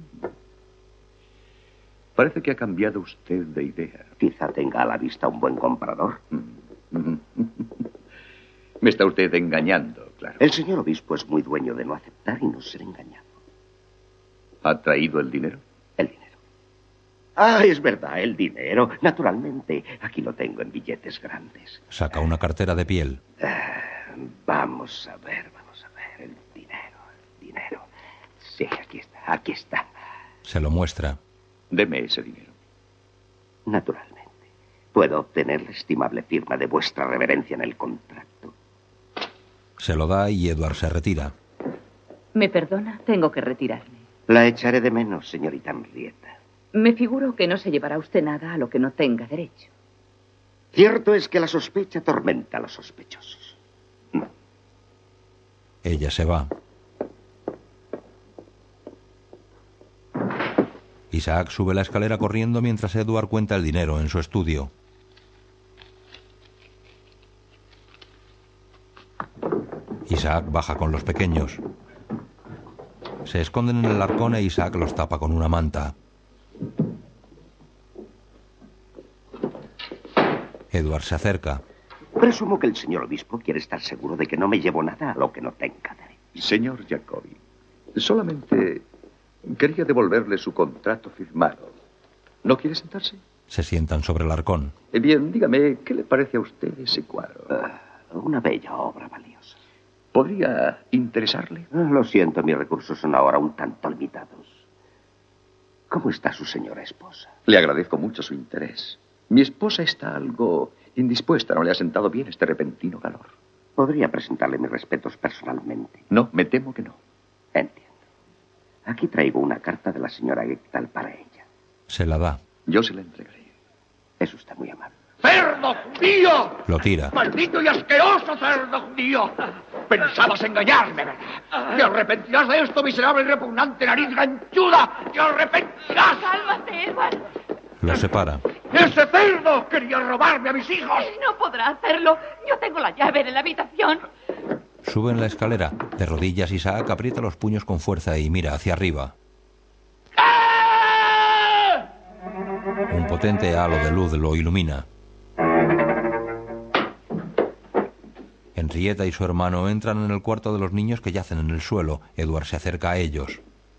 Parece que ha cambiado usted de idea. Quizá tenga a la vista un buen comprador. Mm. Me está usted engañando, claro. El señor obispo es muy dueño de no aceptar y no ser engañado. ¿Ha traído el dinero? El dinero. Ah, es verdad, el dinero. Naturalmente, aquí lo tengo en billetes grandes. Saca una cartera de piel. Uh, vamos a ver, vamos a ver. El dinero, el dinero. Sí, aquí está, aquí está. Se lo muestra. Deme ese dinero. Naturalmente. Puedo obtener la estimable firma de vuestra reverencia en el contrato. Se lo da y Eduard se retira. ¿Me perdona? Tengo que retirarme. La echaré de menos, señorita Henrietta. Me figuro que no se llevará usted nada a lo que no tenga derecho. Cierto es que la sospecha atormenta a los sospechosos. No. Ella se va. Isaac sube la escalera corriendo mientras Eduard cuenta el dinero en su estudio. Isaac baja con los pequeños. Se esconden en el arcón e Isaac los tapa con una manta. Eduard se acerca. Presumo que el señor obispo quiere estar seguro de que no me llevo nada a lo que no tenga derecho. Señor Jacobi, solamente quería devolverle su contrato firmado. ¿No quiere sentarse? Se sientan sobre el arcón. Eh, bien, dígame, ¿qué le parece a usted ese cuadro? Uh, una bella obra valiosa. ¿Podría interesarle? Uh, lo siento, mis recursos son ahora un tanto limitados. ¿Cómo está su señora esposa? Le agradezco mucho su interés. Mi esposa está algo indispuesta. No le ha sentado bien este repentino calor. ¿Podría presentarle mis respetos personalmente? No, me temo que no. Entiendo. Aquí traigo una carta de la señora Ektal para ella. Se la da. Yo se la entregaré. Es usted muy amable. ¡Cerdo judío! Lo tira. ¡Maldito y asqueroso cerdo judío! Pensabas engañarme, ¿verdad? ¡Te arrepentirás de esto, miserable y repugnante nariz ganchuda! ¡Te arrepentirás! ¡Cálmate, Edward! Lo separa. ¡Ese cerdo quería robarme a mis hijos! No podrá hacerlo. Yo tengo la llave de la habitación. Suben la escalera. De rodillas, Isaac aprieta los puños con fuerza y mira hacia arriba. Un potente halo de luz lo ilumina. Henrietta y su hermano entran en el cuarto de los niños que yacen en el suelo. Edward se acerca a ellos.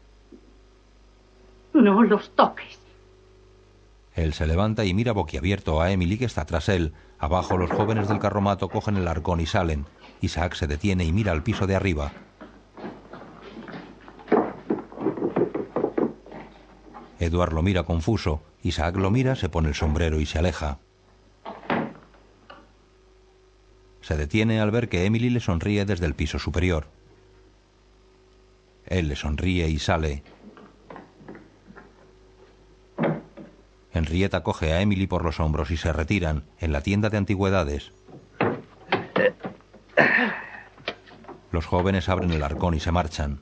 No los toques. Él se levanta y mira boquiabierto a Emily, que está tras él. Abajo los jóvenes del carromato cogen el arcón y salen. Isaac se detiene y mira al piso de arriba. Edward lo mira confuso. Isaac lo mira, se pone el sombrero y se aleja. Se detiene al ver que Emily le sonríe desde el piso superior. Él le sonríe y sale. Henrietta coge a Emily por los hombros y se retiran en la tienda de antigüedades. Los jóvenes abren el arcón y se marchan.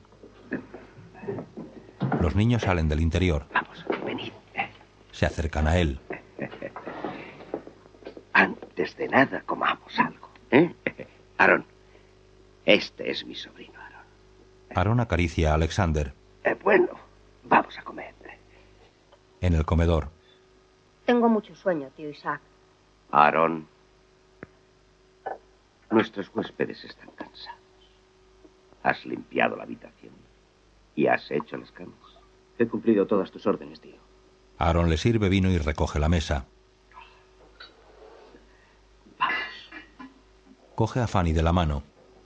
Los niños salen del interior. Vamos, venid. Se acercan a él. Antes de nada, comamos algo, ¿eh? Aaron, este es mi sobrino, Aaron. Aaron acaricia a Alexander. Eh, bueno, vamos a comer. En el comedor. Tengo mucho sueño, tío Isaac. Aaron, nuestros huéspedes están cansados. Has limpiado la habitación y has hecho las camas. He cumplido todas tus órdenes, tío. Aaron le sirve vino y recoge la mesa. Vamos. Coge a Fanny de la mano.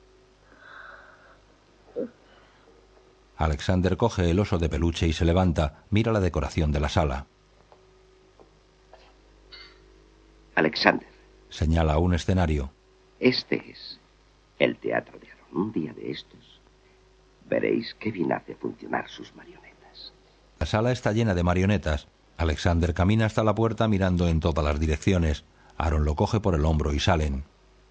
Alexander coge el oso de peluche y se levanta. Mira la decoración de la sala. Alexander. Señala un escenario. Este es el teatro de Aaron. Un día de estos veréis qué bien hace funcionar sus marionetas. La sala está llena de marionetas. Alexander camina hasta la puerta mirando en todas las direcciones. Aaron lo coge por el hombro y salen.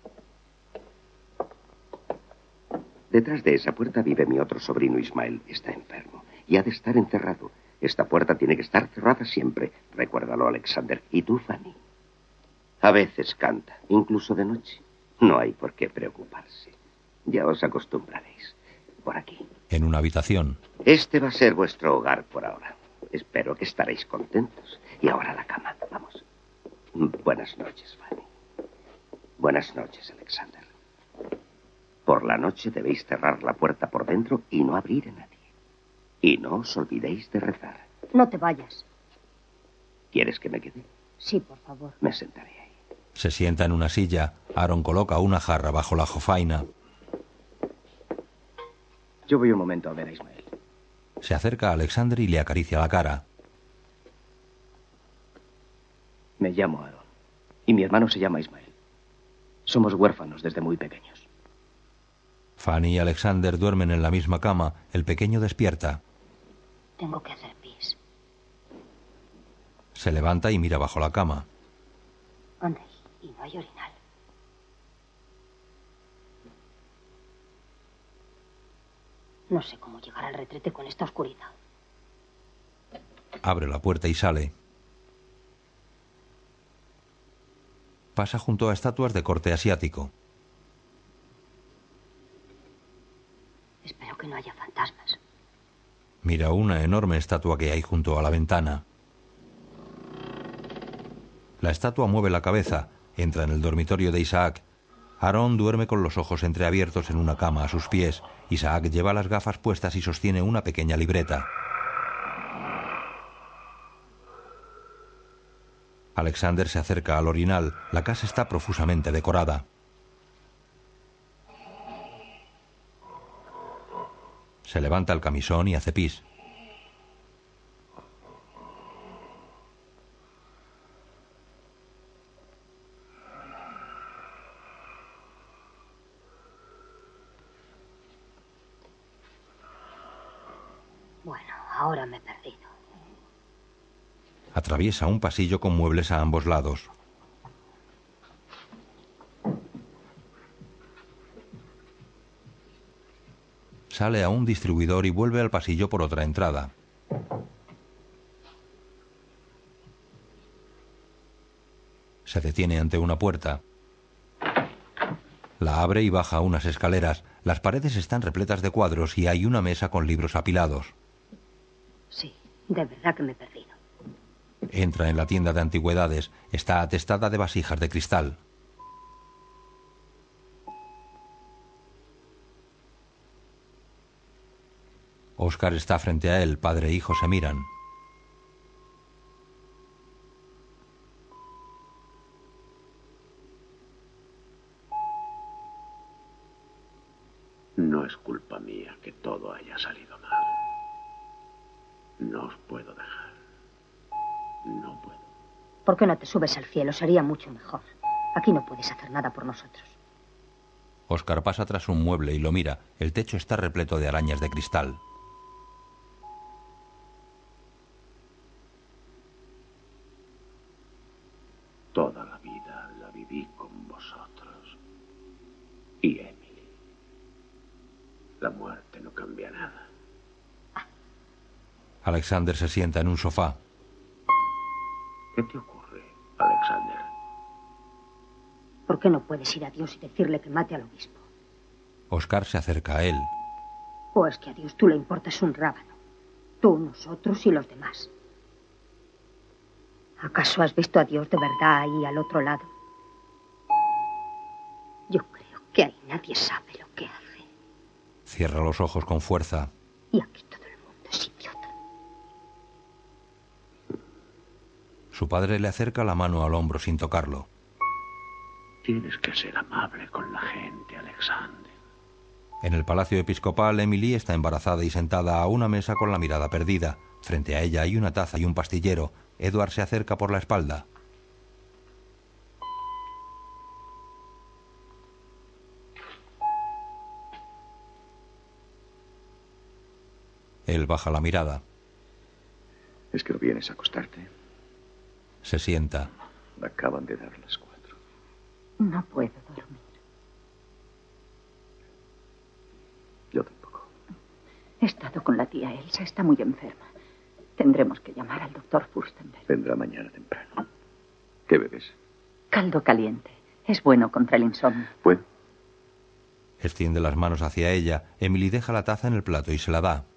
Detrás de esa puerta vive mi otro sobrino Ismael. Está enfermo y ha de estar encerrado. Esta puerta tiene que estar cerrada siempre. Recuérdalo, Alexander. Y tú, Fanny. A veces canta, incluso de noche. No hay por qué preocuparse. Ya os acostumbraréis. Por aquí. En una habitación. Este va a ser vuestro hogar por ahora. Espero que estaréis contentos. Y ahora a la cama. Vamos. Buenas noches, Fanny. Buenas noches, Alexander. Por la noche debéis cerrar la puerta por dentro y no abrir a nadie. Y no os olvidéis de rezar. No te vayas. ¿Quieres que me quede? Sí, por favor. Me sentaré ahí. Se sienta en una silla. Aaron coloca una jarra bajo la jofaina. Yo voy un momento a ver a Ismael. Se acerca a Alexander y le acaricia la cara. Me llamo Aaron. Y mi hermano se llama Ismael. Somos huérfanos desde muy pequeños. Fanny y Alexander duermen en la misma cama. El pequeño despierta. Tengo que hacer pis. Se levanta y mira bajo la cama. Anda, y no hay orinal. No sé cómo llegar al retrete con esta oscuridad. Abre la puerta y sale. Pasa junto a estatuas de corte asiático. Espero que no haya fantasmas. Mira una enorme estatua que hay junto a la ventana. La estatua mueve la cabeza. Entra en el dormitorio de Isaac. Aaron duerme con los ojos entreabiertos en una cama a sus pies. Isaac lleva las gafas puestas y sostiene una pequeña libreta. Alexander se acerca al orinal. La casa está profusamente decorada. Se levanta el camisón y hace pis. Bueno, ahora me he perdido. Atraviesa un pasillo con muebles a ambos lados. Sale a un distribuidor y vuelve al pasillo por otra entrada. Se detiene ante una puerta. La abre y baja unas escaleras. Las paredes están repletas de cuadros y hay una mesa con libros apilados. Sí, de verdad que me he perdido. Entra en la tienda de antigüedades. Está atestada de vasijas de cristal. Oscar está frente a él. Padre e hijo se miran. No es culpa mía que todo haya salido mal. No os puedo dejar. No puedo. ¿Por qué no te subes al cielo? Sería mucho mejor. Aquí no puedes hacer nada por nosotros. Oscar pasa tras un mueble y lo mira. El techo está repleto de arañas de cristal. Toda la vida la viví con vosotros. Y Emily. La muerte no cambia nada. Alexander se sienta en un sofá. ¿Qué te ocurre, Alexander? ¿Por qué no puedes ir a Dios y decirle que mate al obispo? Oscar se acerca a él. ¿O es que a Dios tú le importas un rábano? Tú, nosotros y los demás. ¿Acaso has visto a Dios de verdad ahí al otro lado? Yo creo que ahí nadie sabe lo que hace. Cierra los ojos con fuerza. Y aquí todo el mundo es idiota. Su padre le acerca la mano al hombro sin tocarlo. Tienes que ser amable con la gente, Alexander. En el palacio episcopal, Emily está embarazada y sentada a una mesa con la mirada perdida. Frente a ella hay una taza y un pastillero. Edward se acerca por la espalda. Él baja la mirada. ¿Es que no vienes a acostarte? Se sienta. Acaban de dar las cuatro. No puedo dormir. Yo tampoco. He estado con la tía Elsa, está muy enferma. Tendremos que llamar al doctor Furstenberg. Vendrá mañana temprano. ¿Qué bebes? Caldo caliente. Es bueno contra el insomnio. Bueno. Extiende las manos hacia ella. Emily deja la taza en el plato y se la da.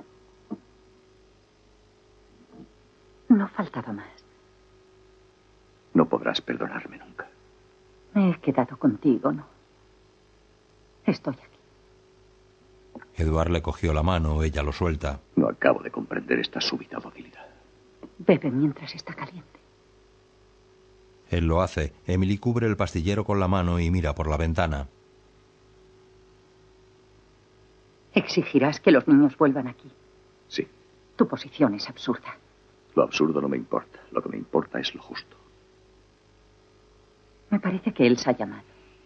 No faltaba más. No podrás perdonarme nunca. Me he quedado contigo, ¿no? Estoy aquí. Edward le cogió la mano, ella lo suelta. No acabo de comprender esta súbita docilidad. Bebe mientras está caliente. Él lo hace. Emily cubre el pastillero con la mano y mira por la ventana. Exigirás que los niños vuelvan aquí. Sí. Tu posición es absurda. Lo absurdo no me importa. Lo que me importa es lo justo. Me parece que Elsa ha llamado.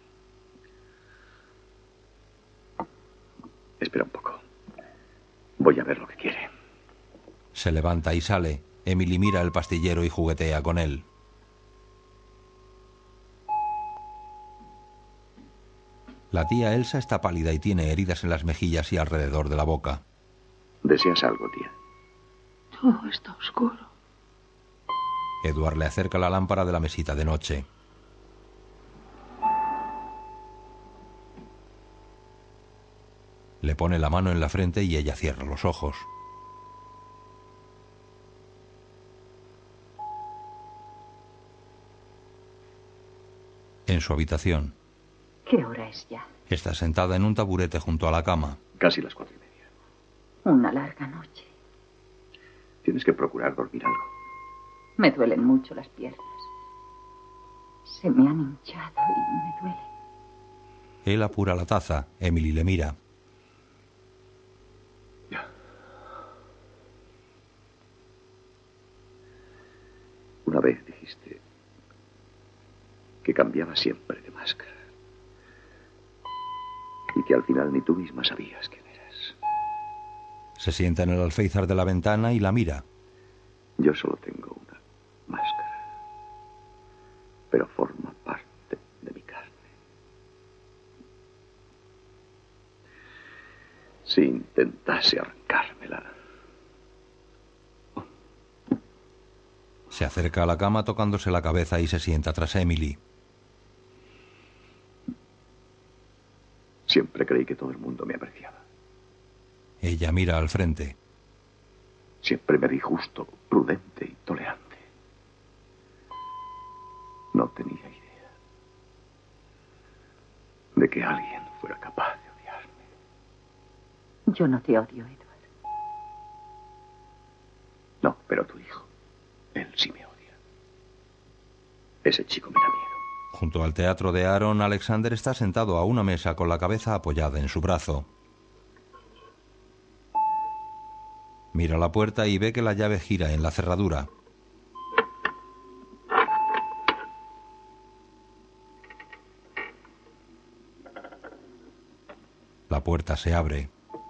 Espera un poco. Voy a ver lo que quiere. Se levanta y sale. Emily mira el pastillero y juguetea con él. La tía Elsa está pálida y tiene heridas en las mejillas y alrededor de la boca. ¿Deseas algo, tía? Todo está oscuro. Edward le acerca la lámpara de la mesita de noche. Le pone la mano en la frente y ella cierra los ojos. En su habitación. ¿Qué hora es ya? Está sentada en un taburete junto a la cama. Casi las cuatro y media. Una larga noche. Tienes que procurar dormir algo. Me duelen mucho las piernas. Se me han hinchado y me duele. Él apura la taza. Emily le mira. Ya. Una vez dijiste que cambiaba siempre de máscara y que al final ni tú misma sabías quién eras. Se sienta en el alféizar de la ventana y la mira. Yo solo tengo una máscara, pero forma parte de mi carne. Si intentase arrancármela. Se acerca a la cama tocándose la cabeza y se sienta tras Emily. Siempre creí que todo el mundo me apreciaba. Ella mira al frente. Siempre me vi justo, prudente y tolerante. No tenía idea de que alguien fuera capaz de odiarme. Yo no te odio, Edward. No, pero tu hijo, él sí me odia. Ese chico me da miedo. Junto al teatro de Aaron, Alexander está sentado a una mesa con la cabeza apoyada en su brazo. Mira la puerta y ve que la llave gira en la cerradura. La puerta se abre.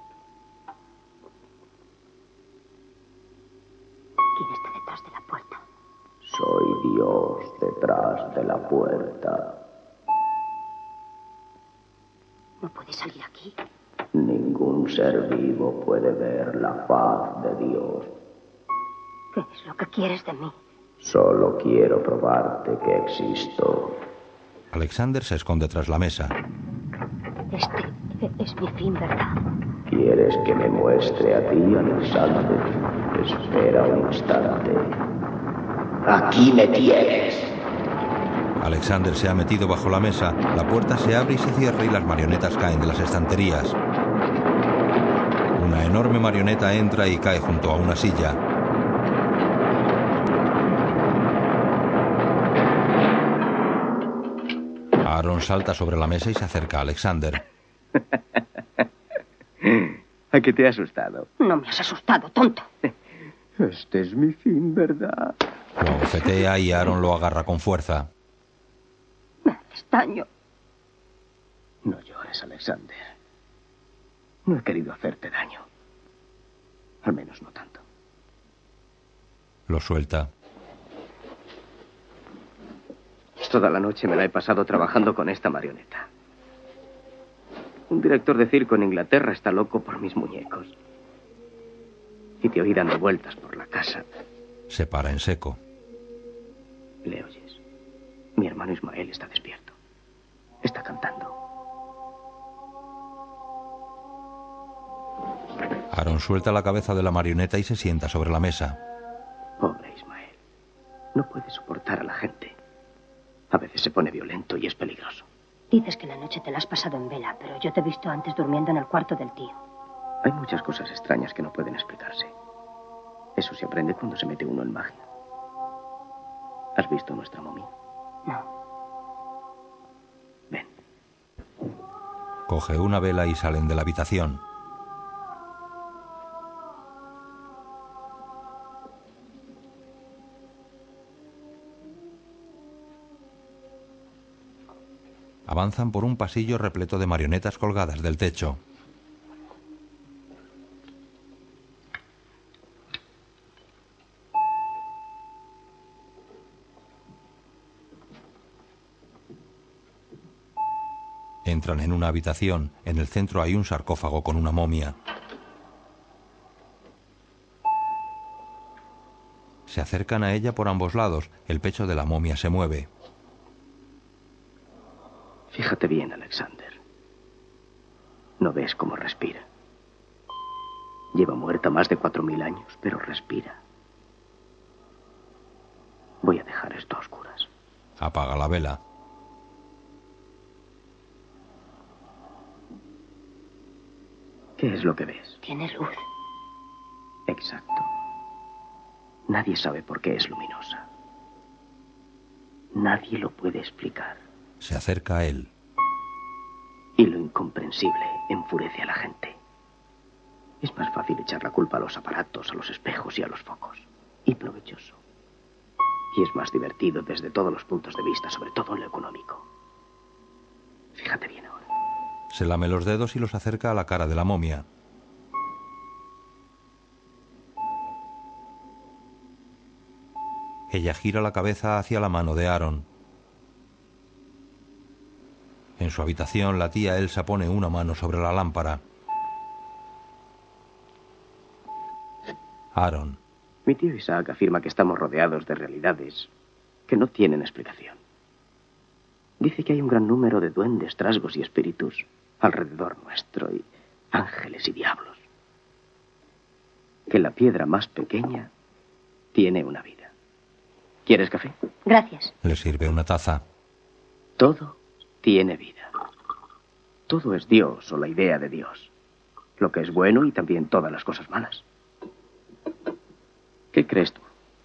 ¿Quién está detrás de la puerta? Soy Dios detrás de la puerta. ¿No puede salir aquí? Ningún ser vivo puede ver la faz de Dios. ¿Qué es lo que quieres de mí? Solo quiero probarte que existo. Alexander se esconde tras la mesa. Este es mi fin, ¿verdad? ¿Quieres que me muestre a ti, Alexander? Espera un instante. Aquí me tienes. Alexander se ha metido bajo la mesa, la puerta se abre y se cierra y las marionetas caen de las estanterías. Una enorme marioneta entra y cae junto a una silla. Aaron salta sobre la mesa y se acerca a Alexander. ¿A qué te ha asustado? No me has asustado, tonto. Este es mi fin, ¿verdad? Lo abofetea y Aaron lo agarra con fuerza. Me haces daño. No llores, Alexander. No he querido hacerte daño. Al menos no tanto. Lo suelta. Toda la noche me la he pasado trabajando con esta marioneta. Un director de circo en Inglaterra está loco por mis muñecos. Y te oí dando vueltas por la casa. Se para en seco. ¿Le oyes? Mi hermano Ismael está despierto. Está cantando. Aaron suelta la cabeza de la marioneta y se sienta sobre la mesa. Pobre Ismael. No puede soportar a la gente. A veces se pone violento y es peligroso. Dices que la noche te la has pasado en vela, pero yo te he visto antes durmiendo en el cuarto del tío. Hay muchas cosas extrañas que no pueden explicarse. Eso se aprende cuando se mete uno en magia. ¿Has visto nuestra momia? No. Ven. Coge una vela y salen de la habitación. Avanzan por un pasillo repleto de marionetas colgadas del techo. Entran en una habitación. En el centro hay un sarcófago con una momia. Se acercan a ella por ambos lados. El pecho de la momia se mueve. Fíjate bien, Alexander. ¿No ves cómo respira? Lleva muerta más de cuatro mil años, pero respira. Voy a dejar esto a oscuras. Apaga la vela. ¿Qué es lo que ves? Tiene luz. Exacto. Nadie sabe por qué es luminosa. Nadie lo puede explicar. Se acerca a él. Y lo incomprensible enfurece a la gente. Es más fácil echar la culpa a los aparatos, a los espejos y a los focos. Y provechoso. Y es más divertido desde todos los puntos de vista, sobre todo en lo económico. Fíjate bien ahora. Se lame los dedos y los acerca a la cara de la momia. Ella gira la cabeza hacia la mano de Aaron. En su habitación, la tía Elsa pone una mano sobre la lámpara. Aaron. Mi tío Isaac afirma que estamos rodeados de realidades que no tienen explicación. Dice que hay un gran número de duendes, trasgos y espíritus alrededor nuestro, y ángeles y diablos. Que la piedra más pequeña tiene una vida. ¿Quieres café? Gracias. Le sirve una taza. Todo tiene vida. Todo es Dios o la idea de Dios. Lo que es bueno y también todas las cosas malas. ¿Qué crees tú?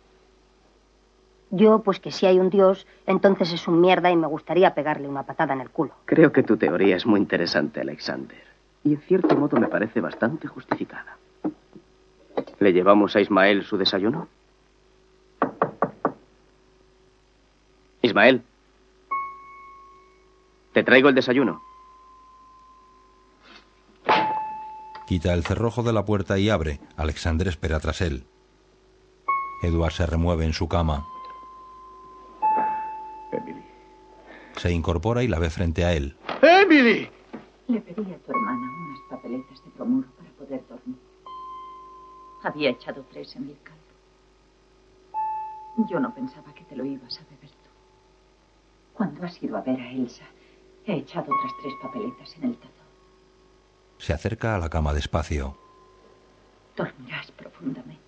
Yo, pues que si hay un Dios, entonces es un mierda y me gustaría pegarle una patada en el culo. Creo que tu teoría es muy interesante, Alexander. Y en cierto modo me parece bastante justificada. ¿Le llevamos a Ismael su desayuno? Ismael. Te traigo el desayuno. Quita el cerrojo de la puerta y abre. Alexander espera tras él. Edward se remueve en su cama. Emily. Se incorpora y la ve frente a él. ¡Emily! Le pedí a tu hermana unas papeletas de bromuro para poder dormir. Había echado tres en el caldo. Yo no pensaba que te lo ibas a beber tú. Cuando has ido a ver a Elsa, he echado otras tres papeletas en el tazón. Se acerca a la cama despacio. Dormirás profundamente.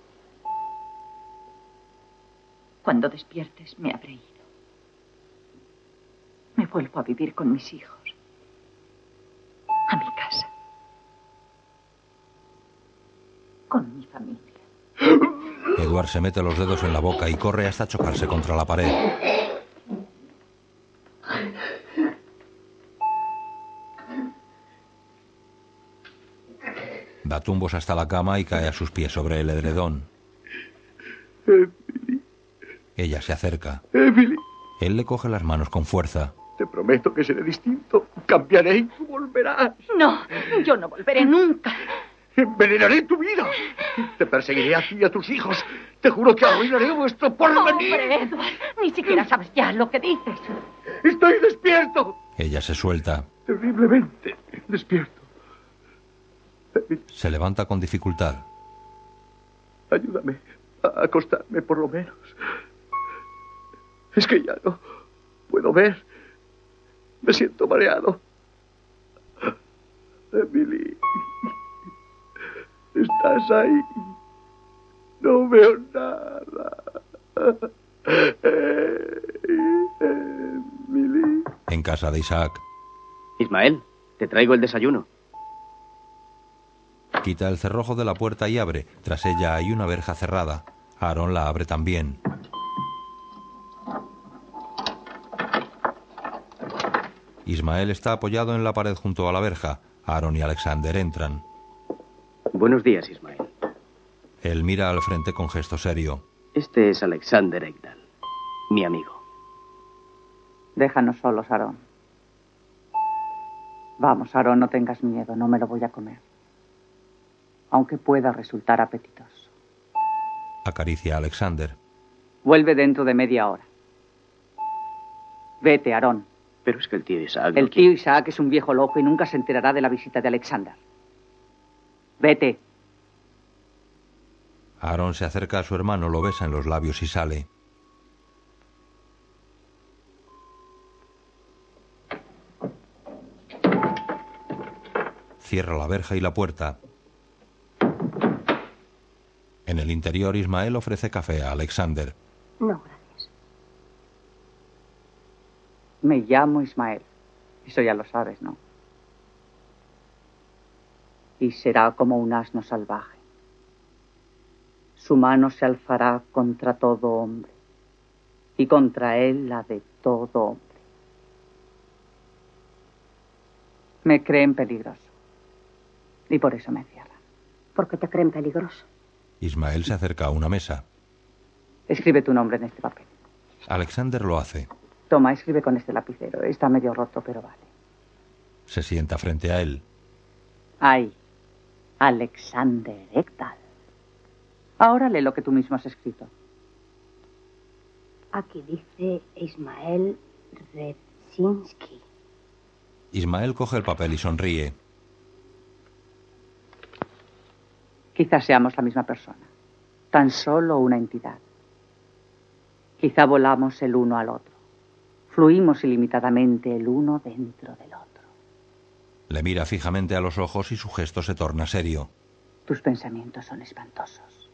Cuando despiertes me habré ido. Me vuelvo a vivir con mis hijos. A mi casa. Con mi familia. Edward se mete los dedos en la boca y corre hasta chocarse contra la pared. Da tumbos hasta la cama y cae a sus pies sobre el edredón. Emily. Ella se acerca. Emily. Él le coge las manos con fuerza. Te prometo que seré distinto. Cambiaré y tú volverás. No, yo no volveré nunca. Envenenaré tu vida. Te perseguiré a ti y a tus hijos. Te juro que arruinaré vuestro porvenir. Hombre, Edward, ni siquiera sabes ya lo que dices. Estoy despierto. Ella se suelta. Terriblemente despierto. Se levanta con dificultad. Ayúdame a acostarme por lo menos. Es que ya no puedo ver. Me siento mareado. Emily. ¿Estás ahí? No veo nada. Emily. En casa de Isaac. Ismael, te traigo el desayuno. Quita el cerrojo de la puerta y abre. Tras ella hay una verja cerrada. Aaron la abre también. Ismael está apoyado en la pared junto a la verja. Aaron y Alexander entran. Buenos días, Ismael. Él mira al frente con gesto serio. Este es Alexander Egdal, mi amigo. Déjanos solos, Aaron. Vamos, Aaron, no tengas miedo, no me lo voy a comer. Aunque pueda resultar apetitoso. Acaricia a Alexander. Vuelve dentro de media hora. Vete, Aaron. Pero es que el tío Isaac... El tío Isaac es un viejo loco y nunca se enterará de la visita de Alexander. Vete. Aaron se acerca a su hermano, lo besa en los labios y sale. Cierra la verja y la puerta. En el interior, Ismael ofrece café a Alexander. No, gracias. Me llamo Ismael. Eso ya lo sabes, ¿no? Y será como un asno salvaje. Su mano se alzará contra todo hombre. y contra él la de todo hombre. Me creen peligroso y por eso me encierran. ¿Por qué te creen peligroso? Ismael se acerca a una mesa. Escribe tu nombre en este papel. Alexander lo hace. Toma, escribe con este lapicero. Está medio roto, pero vale. Se sienta frente a él. Ay, Alexander Ekdal. Ahora lee lo que tú mismo has escrito. Aquí dice Ismael Redzinski. Ismael coge el papel y sonríe. Quizás seamos la misma persona. Tan solo una entidad. Quizá volamos el uno al otro. Fluimos ilimitadamente el uno dentro del otro. Le mira fijamente a los ojos y su gesto se torna serio. Tus pensamientos son espantosos.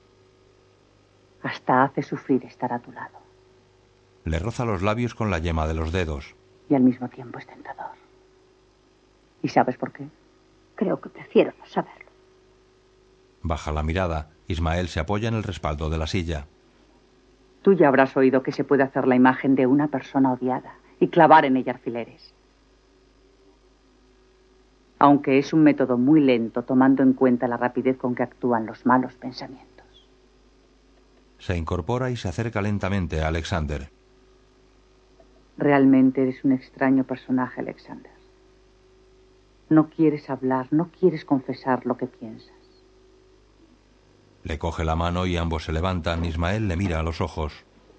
Hasta hace sufrir estar a tu lado. Le roza los labios con la yema de los dedos. Y al mismo tiempo es tentador. ¿Y sabes por qué? Creo que prefiero no saberlo. Baja la mirada. Ismael se apoya en el respaldo de la silla. Tú ya habrás oído que se puede hacer la imagen de una persona odiada y clavar en ella alfileres. Aunque es un método muy lento, tomando en cuenta la rapidez con que actúan los malos pensamientos. Se incorpora y se acerca lentamente a Alexander. Realmente eres un extraño personaje, Alexander. No quieres hablar, no quieres confesar lo que piensas. Le coge la mano y ambos se levantan. Ismael le mira a los ojos.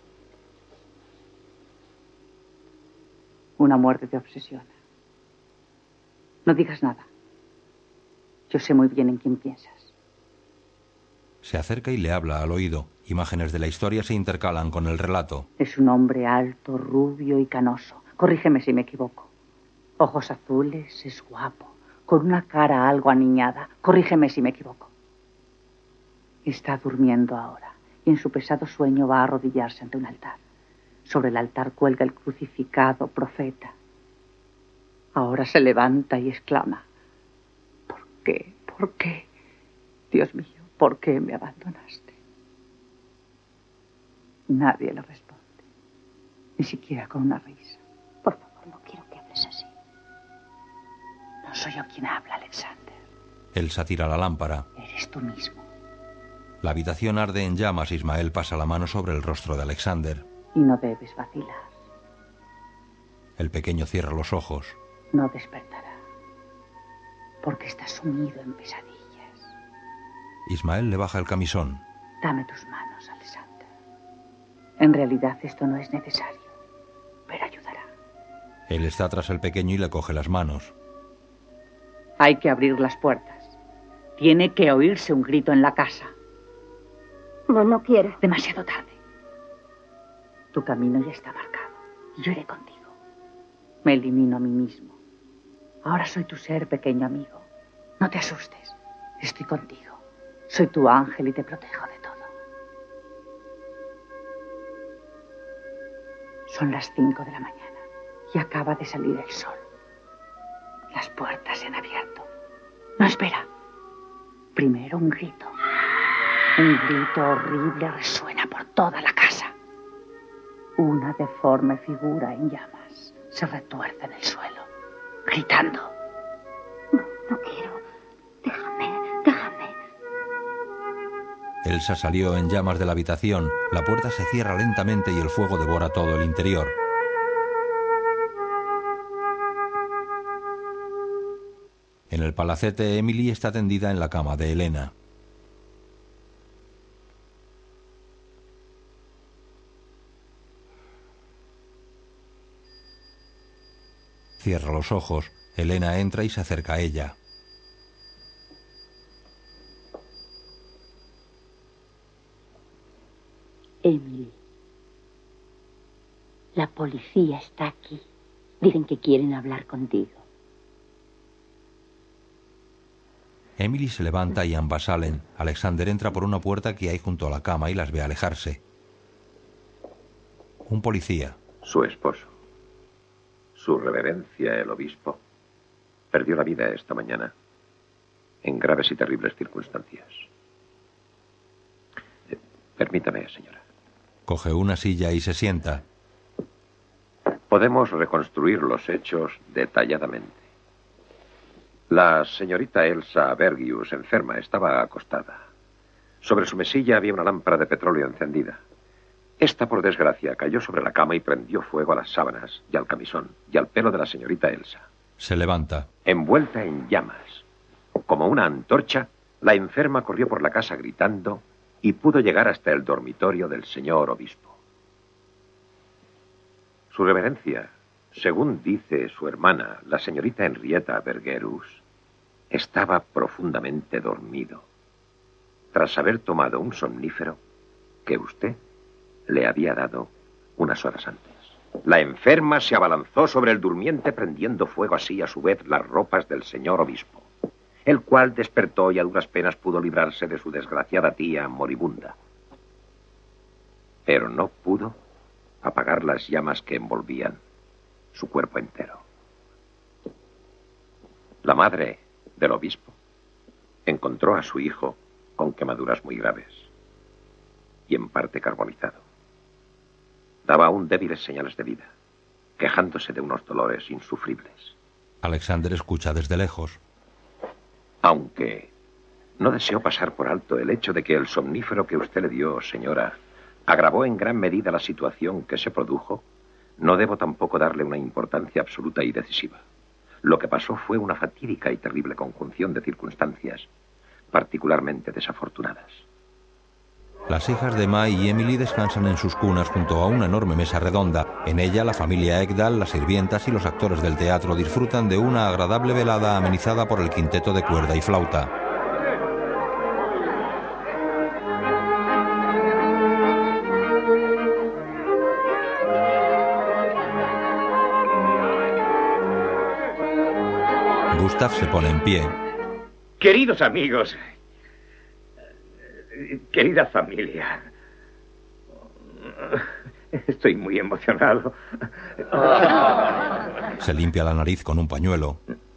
Una muerte te obsesiona. No digas nada. Yo sé muy bien en quién piensas. Se acerca y le habla al oído. Imágenes de la historia se intercalan con el relato. Es un hombre alto, rubio y canoso. Corrígeme si me equivoco. Ojos azules, es guapo. Con una cara algo aniñada. Corrígeme si me equivoco. Está durmiendo ahora y en su pesado sueño va a arrodillarse ante un altar. Sobre el altar cuelga el crucificado profeta. Ahora se levanta y exclama: ¿Por qué? ¿Por qué? Dios mío, ¿por qué me abandonaste? Nadie le responde, ni siquiera con una risa. Por favor, no quiero que hables así. No soy yo quien habla, Alexander. Elsa tira la lámpara. Eres tú mismo. La habitación arde en llamas. Ismael pasa la mano sobre el rostro de Alexander. Y no debes vacilar. El pequeño cierra los ojos. No despertará, porque está sumido en pesadillas. Ismael le baja el camisón. Dame tus manos, Alexander. En realidad esto no es necesario, pero ayudará. Él está tras el pequeño y le coge las manos. Hay que abrir las puertas. Tiene que oírse un grito en la casa. No, no quiero. Demasiado tarde. Tu camino ya está marcado y yo iré contigo. Me elimino a mí mismo. Ahora soy tu ser, pequeño amigo. No te asustes. Estoy contigo. Soy tu ángel y te protejo de todo. Son las cinco de la mañana y acaba de salir el sol. Las puertas se han abierto. No, espera. Primero un grito. Un grito horrible resuena por toda la casa. Una deforme figura en llamas se retuerce en el suelo, gritando. No, no quiero. Déjame, déjame. Elsa salió en llamas de la habitación. La puerta se cierra lentamente y el fuego devora todo el interior. En el palacete, Emily está tendida en la cama de Elena. Cierra los ojos. Elena entra y se acerca a ella. Emily, la policía está aquí. Dicen que quieren hablar contigo. Emily se levanta y ambas salen. Alexander entra por una puerta que hay junto a la cama y las ve alejarse. Un policía. Su esposo. Su reverencia, el obispo, perdió la vida esta mañana en graves y terribles circunstancias. Eh, permítame, señora. Coge una silla y se sienta. Podemos reconstruir los hechos detalladamente. La señorita Elsa Bergius, enferma, estaba acostada. Sobre su mesilla había una lámpara de petróleo encendida. Esta, por desgracia, cayó sobre la cama y prendió fuego a las sábanas y al camisón y al pelo de la señorita Elsa. Se levanta. Envuelta en llamas, como una antorcha, la enferma corrió por la casa gritando y pudo llegar hasta el dormitorio del señor obispo. Su reverencia, según dice su hermana, la señorita Henrietta Bergerus, estaba profundamente dormido, tras haber tomado un somnífero que usted le había dado unas horas antes. La enferma se abalanzó sobre el durmiente, prendiendo fuego así a su vez las ropas del señor obispo, el cual despertó y a duras penas pudo librarse de su desgraciada tía moribunda. Pero no pudo apagar las llamas que envolvían su cuerpo entero. La madre del obispo encontró a su hijo con quemaduras muy graves y en parte carbonizado. Daba aún débiles señales de vida, quejándose de unos dolores insufribles. Alexander escucha desde lejos. Aunque no deseo pasar por alto el hecho de que el somnífero que usted le dio, señora, agravó en gran medida la situación que se produjo, no debo tampoco darle una importancia absoluta y decisiva. Lo que pasó fue una fatídica y terrible conjunción de circunstancias, particularmente desafortunadas. Las hijas de May y Emily descansan en sus cunas junto a una enorme mesa redonda. En ella, la familia Ekdal, las sirvientas y los actores del teatro disfrutan de una agradable velada amenizada por el quinteto de cuerda y flauta. Gustav se pone en pie. Queridos amigos, querida familia, estoy muy emocionado. Se limpia la nariz con un pañuelo.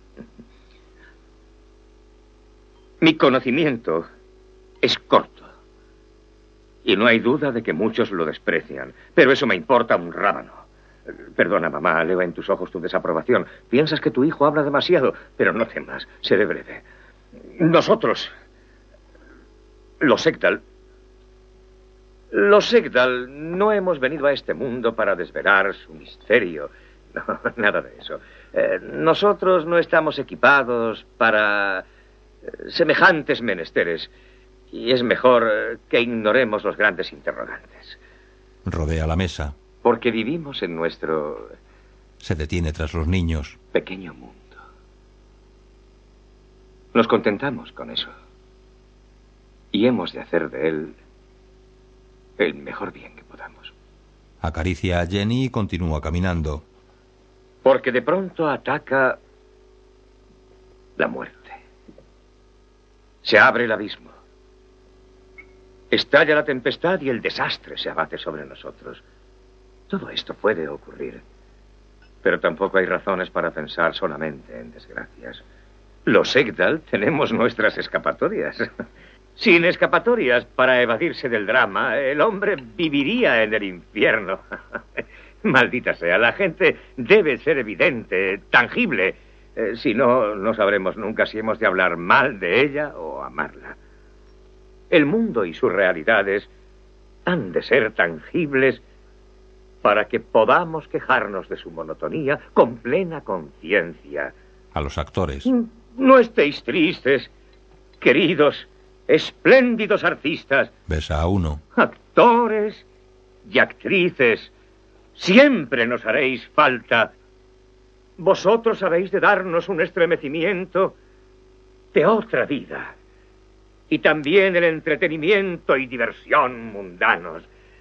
Mi conocimiento es corto y no hay duda de que muchos lo desprecian, pero eso me importa un rábano. Perdona, mamá, leo en tus ojos tu desaprobación. Piensas que tu hijo habla demasiado, pero no temas, seré breve. Nosotros, los Ekdal, los Ekdal no hemos venido a este mundo para desvelar su misterio. No, nada de eso. Eh, nosotros no estamos equipados para eh, semejantes menesteres y es mejor eh, que ignoremos los grandes interrogantes. Rodea la mesa. Porque vivimos en nuestro... Se detiene tras los niños. Pequeño mundo. Nos contentamos con eso. Y hemos de hacer de él el mejor bien que podamos. Acaricia a Jenny y continúa caminando. Porque de pronto ataca la muerte. Se abre el abismo. Estalla la tempestad y el desastre se abate sobre nosotros. Todo esto puede ocurrir, pero tampoco hay razones para pensar solamente en desgracias. Los Ekdal tenemos nuestras escapatorias. Sin escapatorias para evadirse del drama, el hombre viviría en el infierno. Maldita sea, la gente debe ser evidente, tangible. Eh, si no, no sabremos nunca si hemos de hablar mal de ella o amarla. El mundo y sus realidades han de ser tangibles para que podamos quejarnos de su monotonía con plena conciencia. A los actores. No estéis tristes, queridos, espléndidos artistas. Besa a uno. Actores y actrices, siempre nos haréis falta. Vosotros habéis de darnos un estremecimiento de otra vida. Y también el entretenimiento y diversión mundanos.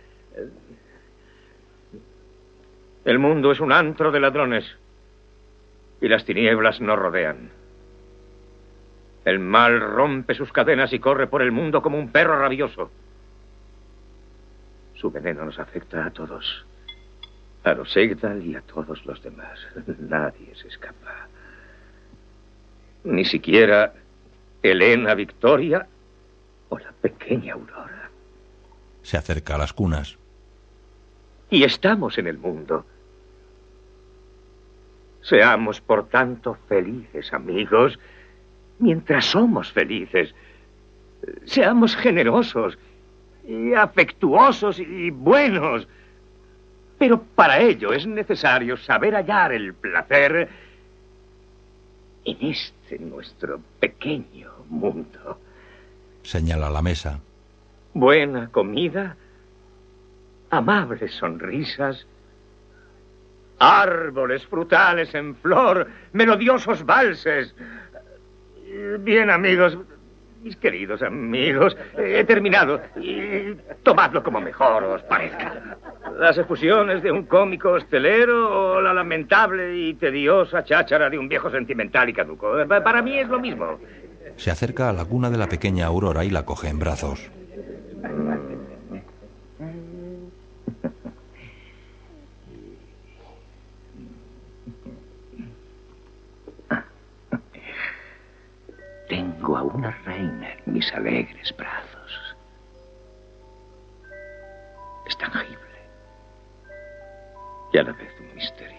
El mundo es un antro de ladrones y las tinieblas nos rodean. El mal rompe sus cadenas y corre por el mundo como un perro rabioso. Su veneno nos afecta a todos, a los Ekdal y a todos los demás. Nadie se escapa. Ni siquiera Elena Victoria o la pequeña Aurora. Se acerca a las cunas. y estamos en el mundo. Seamos, por tanto, felices, amigos, mientras somos felices. Seamos generosos y afectuosos y buenos. Pero para ello es necesario saber hallar el placer en este nuestro pequeño mundo. Señala la mesa. Buena comida, amables sonrisas, árboles frutales en flor, melodiosos valses. Bien, amigos, mis queridos amigos, he terminado. Y tomadlo como mejor os parezca. Las efusiones de un cómico hostelero o la lamentable y tediosa cháchara de un viejo sentimental y caduco. Para mí es lo mismo. Se acerca a la cuna de la pequeña Aurora y la coge en brazos. Tengo a una reina en mis alegres brazos. Es tangible y a la vez un misterio.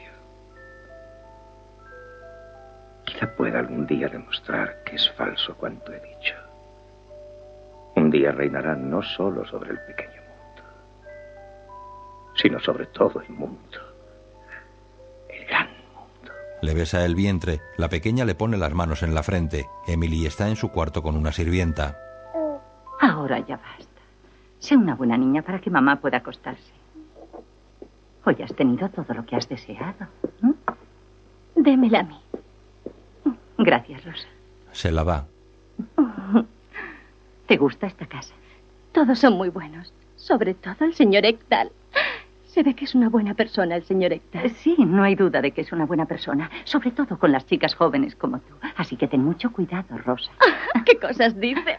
Quizá pueda algún día demostrar que es falso cuanto he dicho. Un día reinará no solo sobre el pequeño mundo, sino sobre todo el mundo. El gran mundo. Le besa el vientre. La pequeña le pone las manos en la frente. Emily está en su cuarto con una sirvienta. Ahora ya basta. Sé una buena niña para que mamá pueda acostarse. Hoy has tenido todo lo que has deseado. ¿Mm? Démela a mí. Gracias, Rosa. Se la va. ¿Te gusta esta casa? Todos son muy buenos. Sobre todo el señor Ekdal. Se ve que es una buena persona el señor Ekdal. Sí, no hay duda de que es una buena persona. Sobre todo con las chicas jóvenes como tú. Así que ten mucho cuidado, Rosa. ¿Qué cosas dice?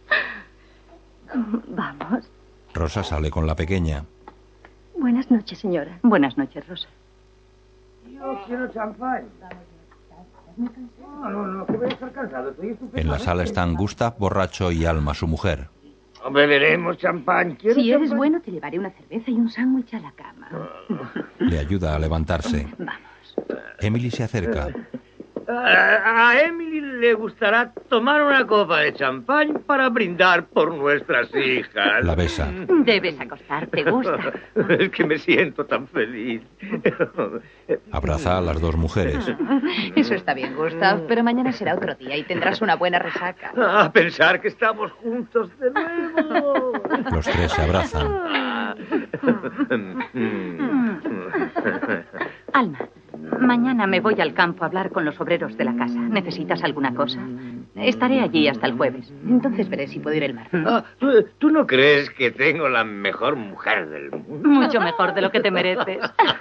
Vamos. Rosa sale con la pequeña. Buenas noches, señora. Buenas noches, Rosa. Yo quiero champán. No, no, no, que voy a estar cansado. Estoy estupendo. En la sala están Gustav, borracho, y Alma, su mujer. Beberemos champán. ¿Quieres Si eres champán? bueno, te llevaré una cerveza y un sándwich a la cama. Le ayuda a levantarse. Vamos. Emily se acerca. A, a Emily le gustará tomar una copa de champán para brindar por nuestras hijas. La besa. Debes acostarte, Gusta. Es que me siento tan feliz. Abraza a las dos mujeres. Eso está bien, Gustav, pero mañana será otro día y tendrás una buena resaca. A pensar que estamos juntos de nuevo. Los tres se abrazan. Alma, mañana me voy al campo a hablar con los obreros de la casa. ¿Necesitas alguna cosa? Estaré allí hasta el jueves. Entonces veré si puedo ir el martes. Ah, ¿tú, ¿Tú no crees que tengo la mejor mujer del mundo? Mucho mejor de lo que te mereces.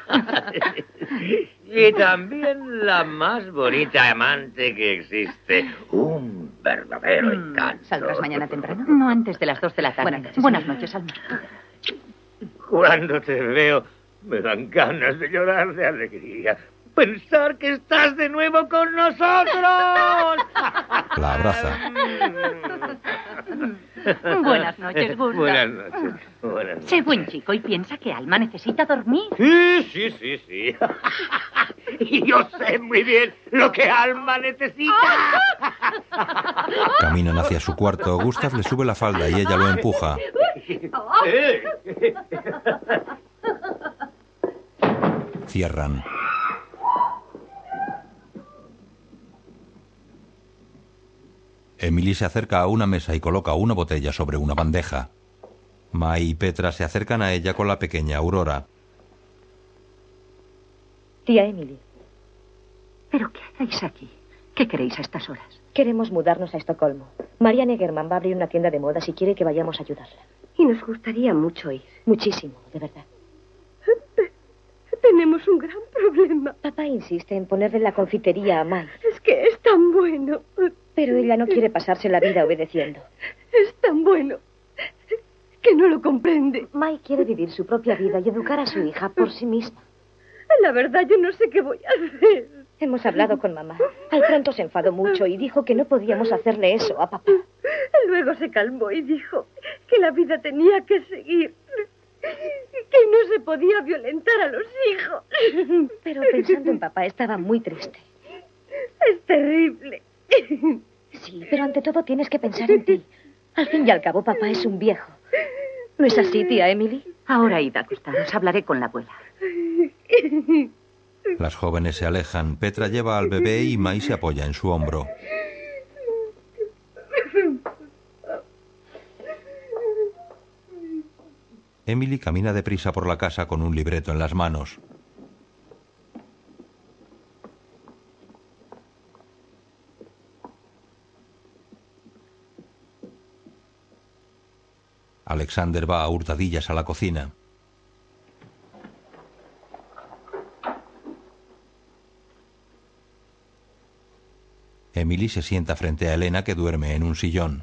Y también la más bonita amante que existe. Un verdadero encanto. ¿Saldrás mañana temprano? No antes de las dos de la tarde. Buenas noches. Buenas noches, Alma. Cuando te veo, me dan ganas de llorar de alegría. Pensar que estás de nuevo con nosotros. La abraza. Buenas noches, Gusta. Buenas noches. Buenas noches. Sé buen chico y piensa que Alma necesita dormir. Sí, sí, sí, sí. Y yo sé muy bien lo que Alma necesita. Caminan hacia su cuarto. Gustav le sube la falda y ella lo empuja. Cierran. Emily se acerca a una mesa y coloca una botella sobre una bandeja. Mai y Petra se acercan a ella con la pequeña Aurora. Tía Emily. ¿Pero qué hacéis aquí? ¿Qué queréis a estas horas? Queremos mudarnos a Estocolmo. María Negerman va a abrir una tienda de modas y quiere que vayamos a ayudarla. Y nos gustaría mucho ir. Muchísimo, de verdad. Tenemos un gran problema. Papá insiste en ponerle la confitería a Mai. Es que es tan bueno. Pero ella no quiere pasarse la vida obedeciendo. Es tan bueno que no lo comprende. Mai quiere vivir su propia vida y educar a su hija por sí misma. La verdad, yo no sé qué voy a hacer. Hemos hablado con mamá. Al pronto se enfadó mucho y dijo que no podíamos hacerle eso a papá. Luego se calmó y dijo que la vida tenía que seguir. Que no se podía violentar a los hijos. Pero pensando en papá estaba muy triste. Es terrible. Sí, pero ante todo tienes que pensar en ti. Al fin y al cabo, papá es un viejo. ¿No es así, tía Emily? Ahora id a acostaros. Hablaré con la abuela. Las jóvenes se alejan. Petra lleva al bebé y May se apoya en su hombro. Emily camina deprisa por la casa con un libreto en las manos. Alexander va a hurtadillas a la cocina. Emily se sienta frente a Elena, que duerme en un sillón.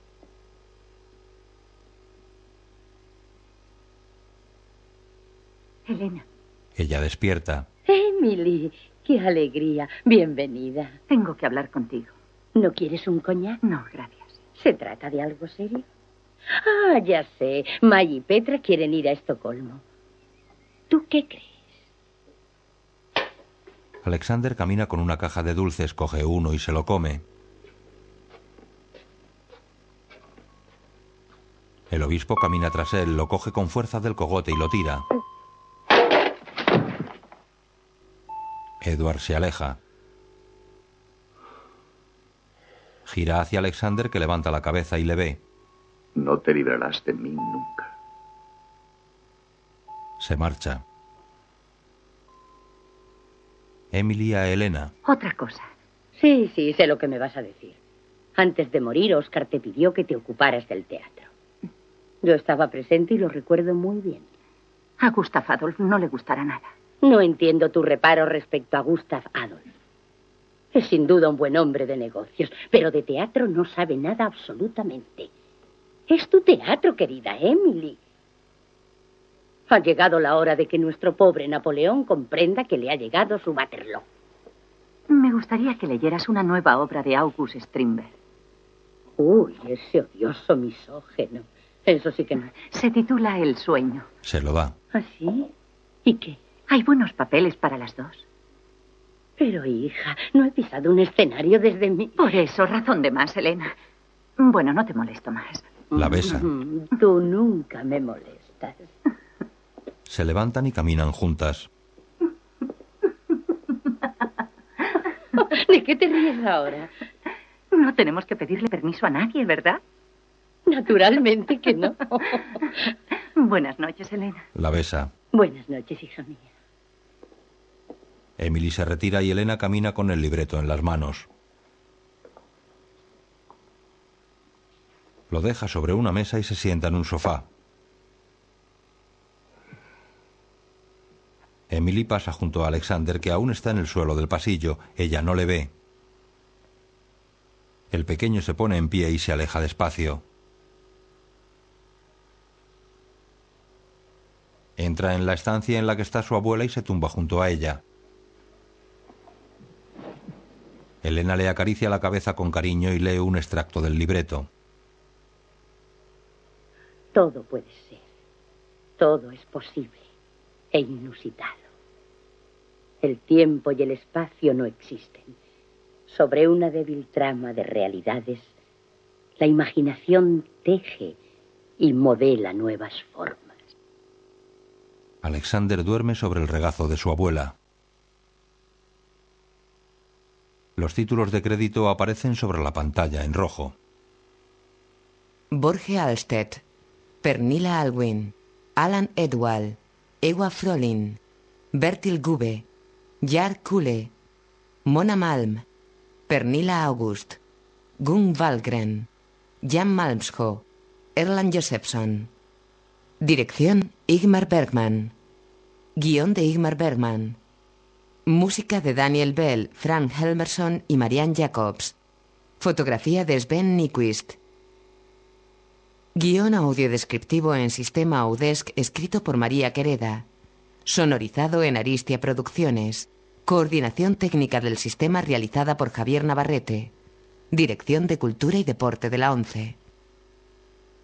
Elena. Ella despierta. Emily, qué alegría. Bienvenida. Tengo que hablar contigo. ¿No quieres un coñac? No, gracias. ¿Se trata de algo serio? Ah, ya sé. May y Petra quieren ir a Estocolmo. ¿Tú qué crees? Alexander camina con una caja de dulces, coge uno y se lo come. El obispo camina tras él, lo coge con fuerza del cogote y lo tira. Edward se aleja. Gira hacia Alexander, que levanta la cabeza y le ve. No te librarás de mí nunca. Se marcha. Emily a Elena. Otra cosa. Sí, sí, sé lo que me vas a decir. Antes de morir, Oscar te pidió que te ocuparas del teatro. Yo estaba presente y lo recuerdo muy bien. A Gustav Adolf no le gustará nada. No entiendo tu reparo respecto a Gustav Adolf. Es sin duda un buen hombre de negocios, pero de teatro no sabe nada absolutamente. Es tu teatro, querida Emily. Ha llegado la hora de que nuestro pobre Napoleón comprenda que le ha llegado su Waterloo. Me gustaría que leyeras una nueva obra de August Strindberg. Uy, ese odioso misógeno. Eso sí que no. Se titula El sueño. Se lo da. ¿Ah, sí? ¿Y qué? Hay buenos papeles para las dos. Pero, hija, no he pisado un escenario desde mi... Por eso, razón de más, Elena. Bueno, no te molesto más. La besa. Tú nunca me molestas. Se levantan y caminan juntas. ¿De qué te ríes ahora? No tenemos que pedirle permiso a nadie, ¿verdad? Naturalmente que no. Buenas noches, Elena. La besa. Buenas noches, hija mía. Emily se retira y Elena camina con el libreto en las manos. Lo deja sobre una mesa y se sienta en un sofá. Emily pasa junto a Alexander, que aún está en el suelo del pasillo. Ella no le ve. El pequeño se pone en pie y se aleja despacio. Entra en la estancia en la que está su abuela y se tumba junto a ella. Elena le acaricia la cabeza con cariño y lee un extracto del libreto. Todo puede ser. Todo es posible e inusitado. El tiempo y el espacio no existen. Sobre una débil trama de realidades, la imaginación teje y modela nuevas formas. Alexander duerme sobre el regazo de su abuela. Los títulos de crédito aparecen sobre la pantalla en rojo. Borge Alstedt, Pernilla Alwin, Alan Edwall, Ewa Frolin, Bertil Gube, Jar Kule, Mona Malm, Pernilla August, Gun Wahlgren, Jan Malmsho, Erland Josephson. Dirección Igmar Bergman. Guión de Igmar Bergman. Música de Daniel Bell, Frank Helmerson y Marianne Jacobs. Fotografía de Sven Nyquist. Guión audio descriptivo en sistema Audesc escrito por María Quereda. Sonorizado en Aristia Producciones. Coordinación técnica del sistema realizada por Javier Navarrete. Dirección de Cultura y Deporte de la ONCE.